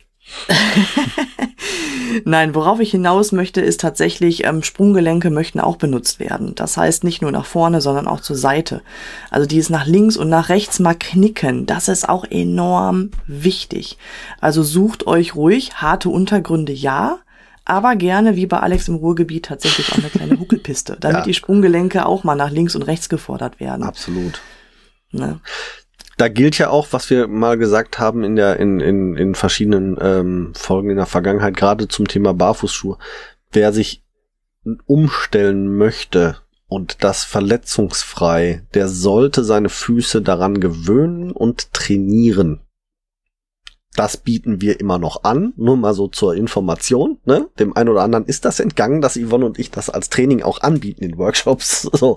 Nein, worauf ich hinaus möchte, ist tatsächlich, Sprunggelenke möchten auch benutzt werden. Das heißt nicht nur nach vorne, sondern auch zur Seite. Also dieses nach links und nach rechts mal knicken, das ist auch enorm wichtig. Also sucht euch ruhig harte Untergründe, ja, aber gerne, wie bei Alex im Ruhrgebiet, tatsächlich auch eine kleine Huckelpiste, damit die Sprunggelenke auch mal nach links und rechts gefordert werden. Absolut. Ne? Da gilt ja auch, was wir mal gesagt haben in verschiedenen Folgen in der Vergangenheit, gerade zum Thema Barfußschuhe. Wer sich umstellen möchte und das verletzungsfrei, der sollte seine Füße daran gewöhnen und trainieren. Das bieten wir immer noch an, nur mal so zur Information. Ne? Dem einen oder anderen ist das entgangen, dass Yvonne und ich das als Training auch anbieten in Workshops. So.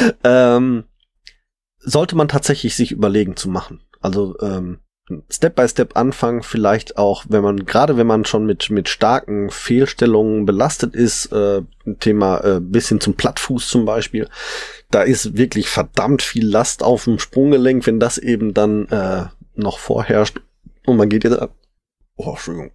Sollte man tatsächlich sich überlegen zu machen. Also Step by Step anfangen, vielleicht auch, wenn man schon mit starken Fehlstellungen belastet ist, Thema bis hin zum Plattfuß zum Beispiel, da ist wirklich verdammt viel Last auf dem Sprunggelenk, wenn das eben dann noch vorherrscht und man geht jetzt Entschuldigung.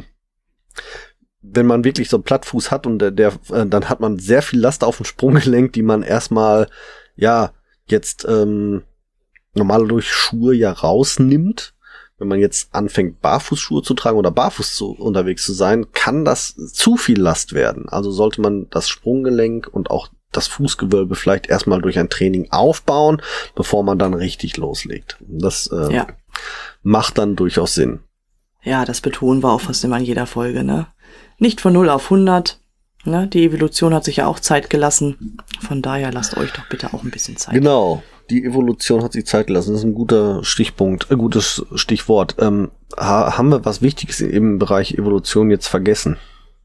Wenn man wirklich so einen Plattfuß hat und dann hat man sehr viel Last auf dem Sprunggelenk, die man erstmal jetzt normal durch Schuhe ja rausnimmt. Wenn man jetzt anfängt, Barfußschuhe zu tragen oder barfuß unterwegs zu sein, kann das zu viel Last werden. Also sollte man das Sprunggelenk und auch das Fußgewölbe vielleicht erstmal durch ein Training aufbauen, bevor man dann richtig loslegt. Das macht dann durchaus Sinn. Ja, das betonen wir auch fast immer in jeder Folge, ne? Nicht von 0 auf 100. Ne, die Evolution hat sich ja auch Zeit gelassen. Von daher lasst euch doch bitte auch ein bisschen Zeit. Genau, die Evolution hat sich Zeit gelassen. Das ist ein guter Stichpunkt, gutes Stichwort. Haben wir was Wichtiges im Bereich Evolution jetzt vergessen?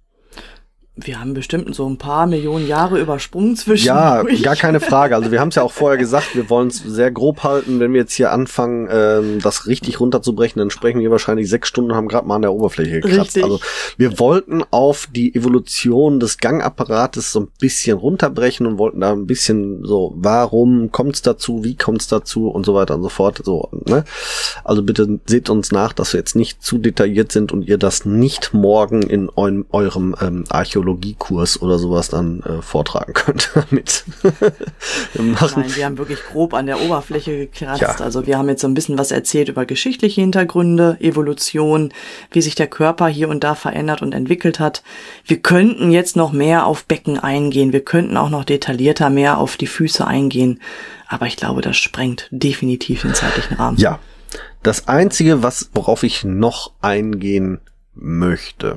Wir haben bestimmt so ein paar Millionen Jahre übersprungen zwischendurch. Ja, gar keine Frage. Also wir haben es ja auch vorher gesagt, wir wollen es sehr grob halten. Wenn wir jetzt hier anfangen, das richtig runterzubrechen, dann sprechen wir wahrscheinlich 6 Stunden und haben gerade mal an der Oberfläche gekratzt. Richtig. Also wir wollten auf die Evolution des Gangapparates so ein bisschen runterbrechen und wollten da ein bisschen so, warum kommt es dazu, wie kommt es dazu und so weiter und so fort. So, ne? Also bitte seht uns nach, dass wir jetzt nicht zu detailliert sind und ihr das nicht morgen in eurem Archäologiekurs oder sowas dann vortragen könnt damit. Nein, wir haben wirklich grob an der Oberfläche gekratzt. Ja. Also wir haben jetzt so ein bisschen was erzählt über geschichtliche Hintergründe, Evolution, wie sich der Körper hier und da verändert und entwickelt hat. Wir könnten jetzt noch mehr auf Becken eingehen. Wir könnten auch noch detaillierter mehr auf die Füße eingehen. Aber ich glaube, das sprengt definitiv den zeitlichen Rahmen. Ja, das Einzige, worauf ich noch eingehen möchte,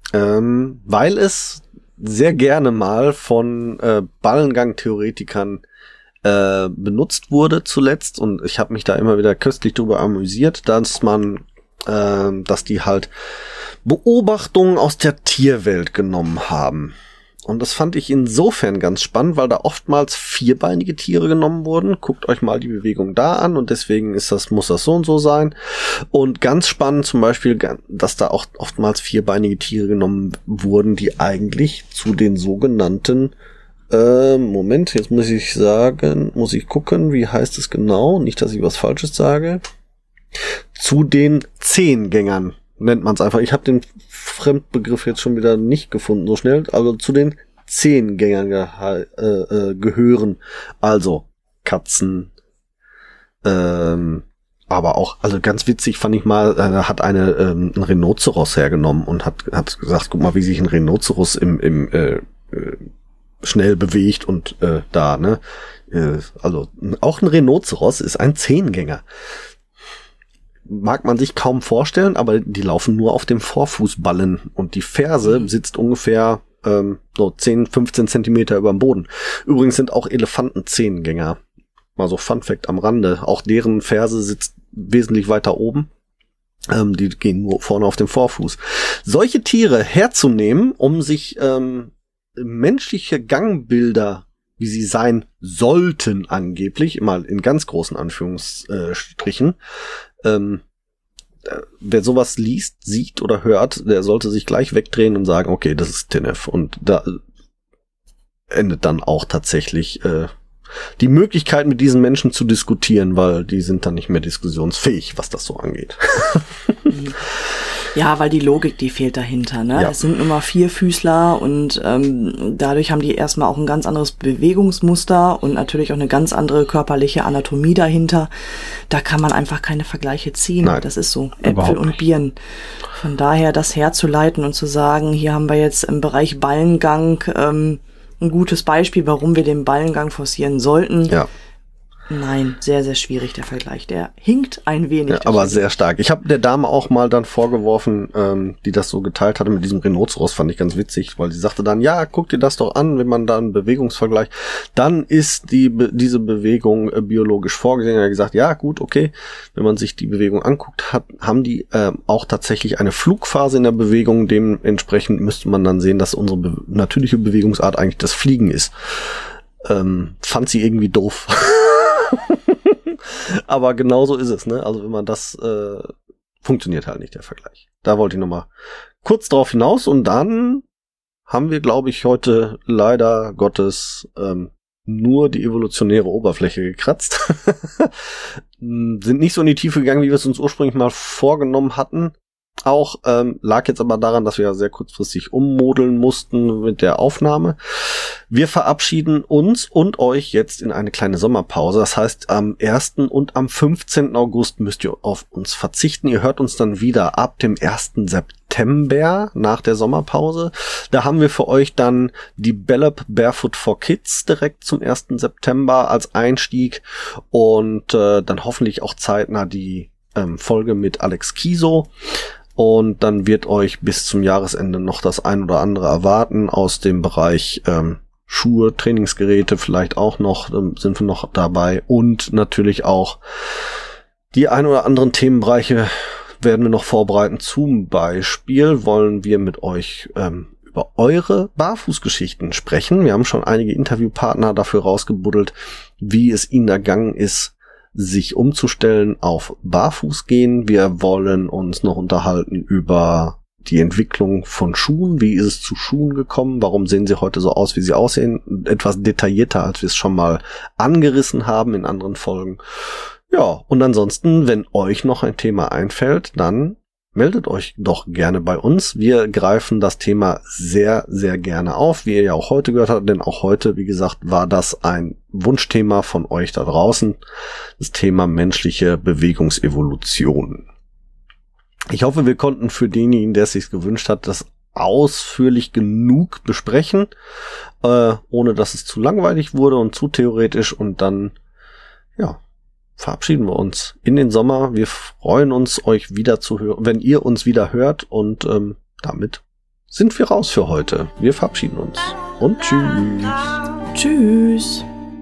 weil es sehr gerne mal von Ballengang-Theoretikern benutzt wurde zuletzt und ich habe mich da immer wieder köstlich drüber amüsiert, dass die halt Beobachtungen aus der Tierwelt genommen haben. Und das fand ich insofern ganz spannend, weil da oftmals vierbeinige Tiere genommen wurden. Guckt euch mal die Bewegung da an und deswegen muss das so und so sein. Und ganz spannend zum Beispiel, dass da auch oftmals vierbeinige Tiere genommen wurden, die eigentlich zu den sogenannten Moment, jetzt muss ich gucken, wie heißt es genau? Nicht, dass ich was Falsches sage. Zu den Zehengängern nennt man es einfach. Ich habe den Fremdbegriff jetzt schon wieder nicht gefunden so schnell. Also zu den Zehengängern gehören also Katzen, aber auch, also ganz witzig fand ich mal, hat ein Rhinoceros hergenommen und hat gesagt, guck mal, wie sich ein Rhinoceros im schnell bewegt und ne? Also auch ein Rhinoceros ist ein Zehengänger. Mag man sich kaum vorstellen, aber die laufen nur auf dem Vorfußballen und die Ferse sitzt ungefähr so 10, 15 Zentimeter über dem Boden. Übrigens sind auch Elefanten Zehengänger. Mal so Fun Fact am Rande. Auch deren Ferse sitzt wesentlich weiter oben. Die gehen nur vorne auf dem Vorfuß. Solche Tiere herzunehmen, um sich menschliche Gangbilder, wie sie sein sollten angeblich, mal in ganz großen Anführungsstrichen, wer sowas liest, sieht oder hört, der sollte sich gleich wegdrehen und sagen, okay, das ist TINF. Und da endet dann auch tatsächlich die Möglichkeit, mit diesen Menschen zu diskutieren, weil die sind dann nicht mehr diskussionsfähig, was das so angeht. Ja, weil die Logik, die fehlt dahinter, ne? Ja. Das sind nun mal Vierfüßler und dadurch haben die erstmal auch ein ganz anderes Bewegungsmuster und natürlich auch eine ganz andere körperliche Anatomie dahinter. Da kann man einfach keine Vergleiche ziehen. Nein, das ist so. Äpfel und Birnen. Von daher das herzuleiten und zu sagen, hier haben wir jetzt im Bereich Ballengang ein gutes Beispiel, warum wir den Ballengang forcieren sollten. Ja. Nein, sehr, sehr schwierig der Vergleich. Der hinkt ein wenig. Ja, aber sehr stark. Ich habe der Dame auch mal dann vorgeworfen, die das so geteilt hatte mit diesem Rhinoceros, fand ich ganz witzig, weil sie sagte dann, ja, guck dir das doch an, wenn man da einen Bewegungsvergleich, dann ist diese Bewegung biologisch vorgesehen. Er hat gesagt, ja, gut, okay, wenn man sich die Bewegung anguckt, haben die auch tatsächlich eine Flugphase in der Bewegung. Dementsprechend müsste man dann sehen, dass unsere natürliche Bewegungsart eigentlich das Fliegen ist. Fand sie irgendwie doof. Aber genauso ist es, ne? Also wenn man das funktioniert halt nicht, der Vergleich. Da wollte ich nochmal kurz drauf hinaus und dann haben wir, glaube ich, heute leider Gottes nur die evolutionäre Oberfläche gekratzt. Sind nicht so in die Tiefe gegangen, wie wir es uns ursprünglich mal vorgenommen hatten. Auch lag jetzt aber daran, dass wir ja sehr kurzfristig ummodeln mussten mit der Aufnahme. Wir verabschieden uns und euch jetzt in eine kleine Sommerpause. Das heißt, am 1. und am 15. August müsst ihr auf uns verzichten. Ihr hört uns dann wieder ab dem 1. September nach der Sommerpause. Da haben wir für euch dann die Bellop Barefoot for Kids direkt zum 1. September als Einstieg und dann hoffentlich auch zeitnah die Folge mit Alex Kiesow. Und dann wird euch bis zum Jahresende noch das ein oder andere erwarten aus dem Bereich Schuhe, Trainingsgeräte vielleicht auch noch, sind wir noch dabei. Und natürlich auch die ein oder anderen Themenbereiche werden wir noch vorbereiten. Zum Beispiel wollen wir mit euch über eure Barfußgeschichten sprechen. Wir haben schon einige Interviewpartner dafür rausgebuddelt, wie es ihnen ergangen ist, sich umzustellen auf Barfußgehen. Wir wollen uns noch unterhalten über die Entwicklung von Schuhen. Wie ist es zu Schuhen gekommen? Warum sehen sie heute so aus, wie sie aussehen? Etwas detaillierter, als wir es schon mal angerissen haben in anderen Folgen. Ja, und ansonsten, wenn euch noch ein Thema einfällt, dann meldet euch doch gerne bei uns. Wir greifen das Thema sehr, sehr gerne auf, wie ihr ja auch heute gehört habt, denn auch heute, wie gesagt, war das ein Wunschthema von euch da draußen, das Thema menschliche Bewegungsevolution. Ich hoffe, wir konnten für denjenigen, der es sich gewünscht hat, das ausführlich genug besprechen, ohne dass es zu langweilig wurde und zu theoretisch, und dann, ja, verabschieden wir uns in den Sommer. Wir freuen uns, euch wieder zu hören, wenn ihr uns wieder hört, und damit sind wir raus für heute. Wir verabschieden uns und tschüss. Tschüss.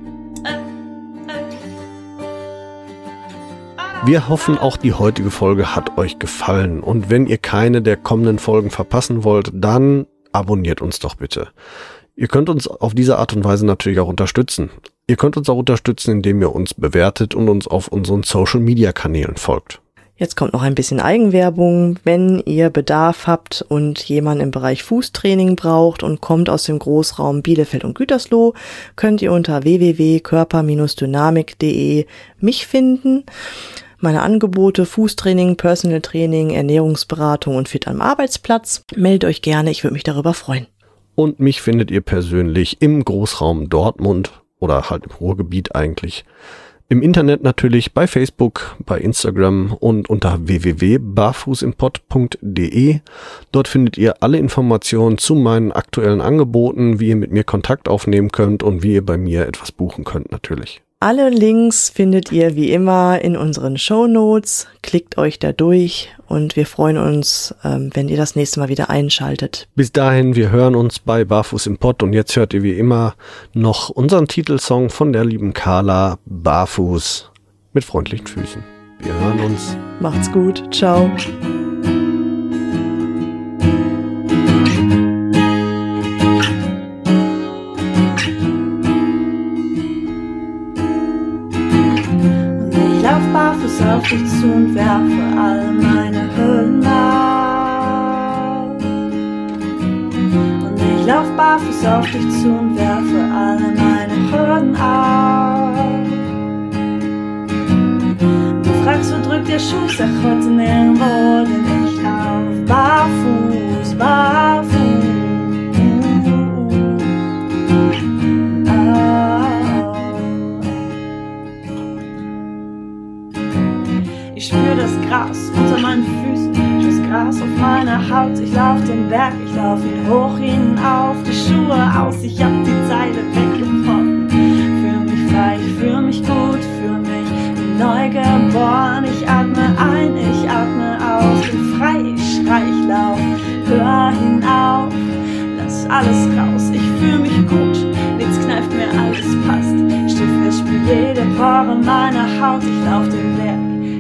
Wir hoffen, auch die heutige Folge hat euch gefallen, und wenn ihr keine der kommenden Folgen verpassen wollt, dann abonniert uns doch bitte. Ihr könnt uns auf diese Art und Weise natürlich auch unterstützen. Ihr könnt uns auch unterstützen, indem ihr uns bewertet und uns auf unseren Social-Media-Kanälen folgt. Jetzt kommt noch ein bisschen Eigenwerbung. Wenn ihr Bedarf habt und jemanden im Bereich Fußtraining braucht und kommt aus dem Großraum Bielefeld und Gütersloh, könnt ihr unter www.körper-dynamik.de mich finden. Meine Angebote: Fußtraining, Personal Training, Ernährungsberatung und Fit am Arbeitsplatz. Meldet euch gerne, ich würde mich darüber freuen. Und mich findet ihr persönlich im Großraum Dortmund oder halt im Ruhrgebiet eigentlich. Im Internet natürlich, bei Facebook, bei Instagram und unter www.barfußimpott.de. Dort findet ihr alle Informationen zu meinen aktuellen Angeboten, wie ihr mit mir Kontakt aufnehmen könnt und wie ihr bei mir etwas buchen könnt natürlich. Alle Links findet ihr wie immer in unseren Shownotes. Klickt euch da durch und wir freuen uns, wenn ihr das nächste Mal wieder einschaltet. Bis dahin, wir hören uns bei Barfuß im Pott und jetzt hört ihr wie immer noch unseren Titelsong von der lieben Carla, Barfuß mit freundlichen Füßen. Wir hören uns. Macht's gut. Ciao. Barfuß auf dich zu und werfe all meine Hürden ab. Und ich lauf barfuß auf dich zu und werfe alle meine Hürden ab. Du fragst, wo drückt der Schuh? Sag heute nirgendwo, denn ich lauf barfuß, barfuß. Ich spür das Gras unter meinen Füßen, das Gras auf meiner Haut. Ich lauf den Berg, ich lauf ihn hoch hinauf, die Schuhe aus, ich hab die Zeile weggebrochen. Fühl mich frei, ich fühl mich gut, fühl mich neu geboren. Ich atme ein, ich atme aus, bin frei, ich schrei, ich lauf höher hinauf. Lass alles raus, ich fühl mich gut, nichts kneift mir, alles passt. Steh fest, spür jede Pore meiner Haut, ich lauf den Berg.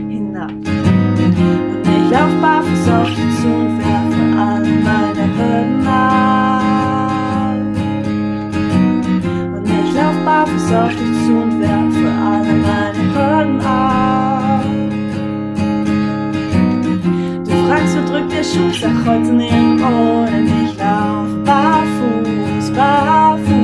Und ich lauf barfuß auf dich zu und werfe alle meine Hürden ab. Und ich lauf barfuß auf dich zu und werfe alle meine Hürden ab. Du fragst, wo drückt der Schuh? Sag heute nirgendwo, denn ich lauf barfuß, barfuß.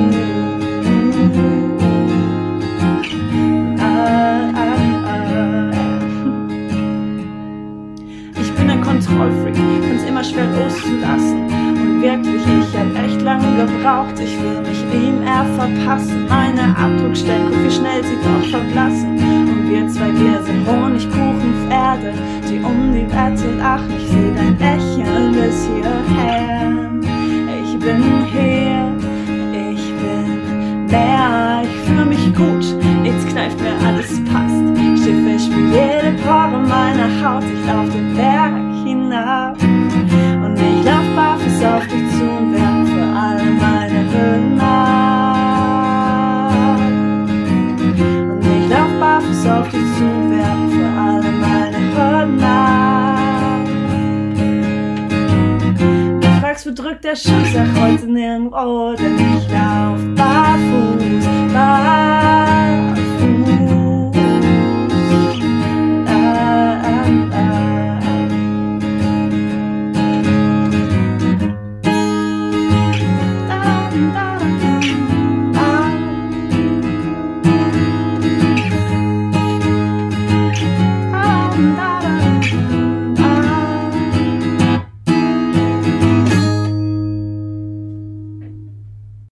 Kontrollfreak, find's immer schwer loszulassen. Und wirklich, ich hab echt lange gebraucht. Ich will mich ihm verpassen. Meine Abdruckstellen, guck wie schnell sie doch verblassen. Und wir zwei, wir sind Honigkuchenpferde, die um die Wette lachen. Ich seh dein Lächeln bis hierher. Ich bin hier, ich bin mehr. Ich fühl mich gut, nichts kneift mir, alles passt. Steh fest, spür jede Pore meiner Haut. Ich lauf den Berg hinab. Und ich lauf barfuß auf dich zu und werfe alle meine Hürden ab. Und ich lauf barfuß auf dich zu und werfe alle meine Hürden ab. Du fragst, wo drückt der Schuh? Sag heute nirgendwo, denn ich lauf barfuß, barfuß.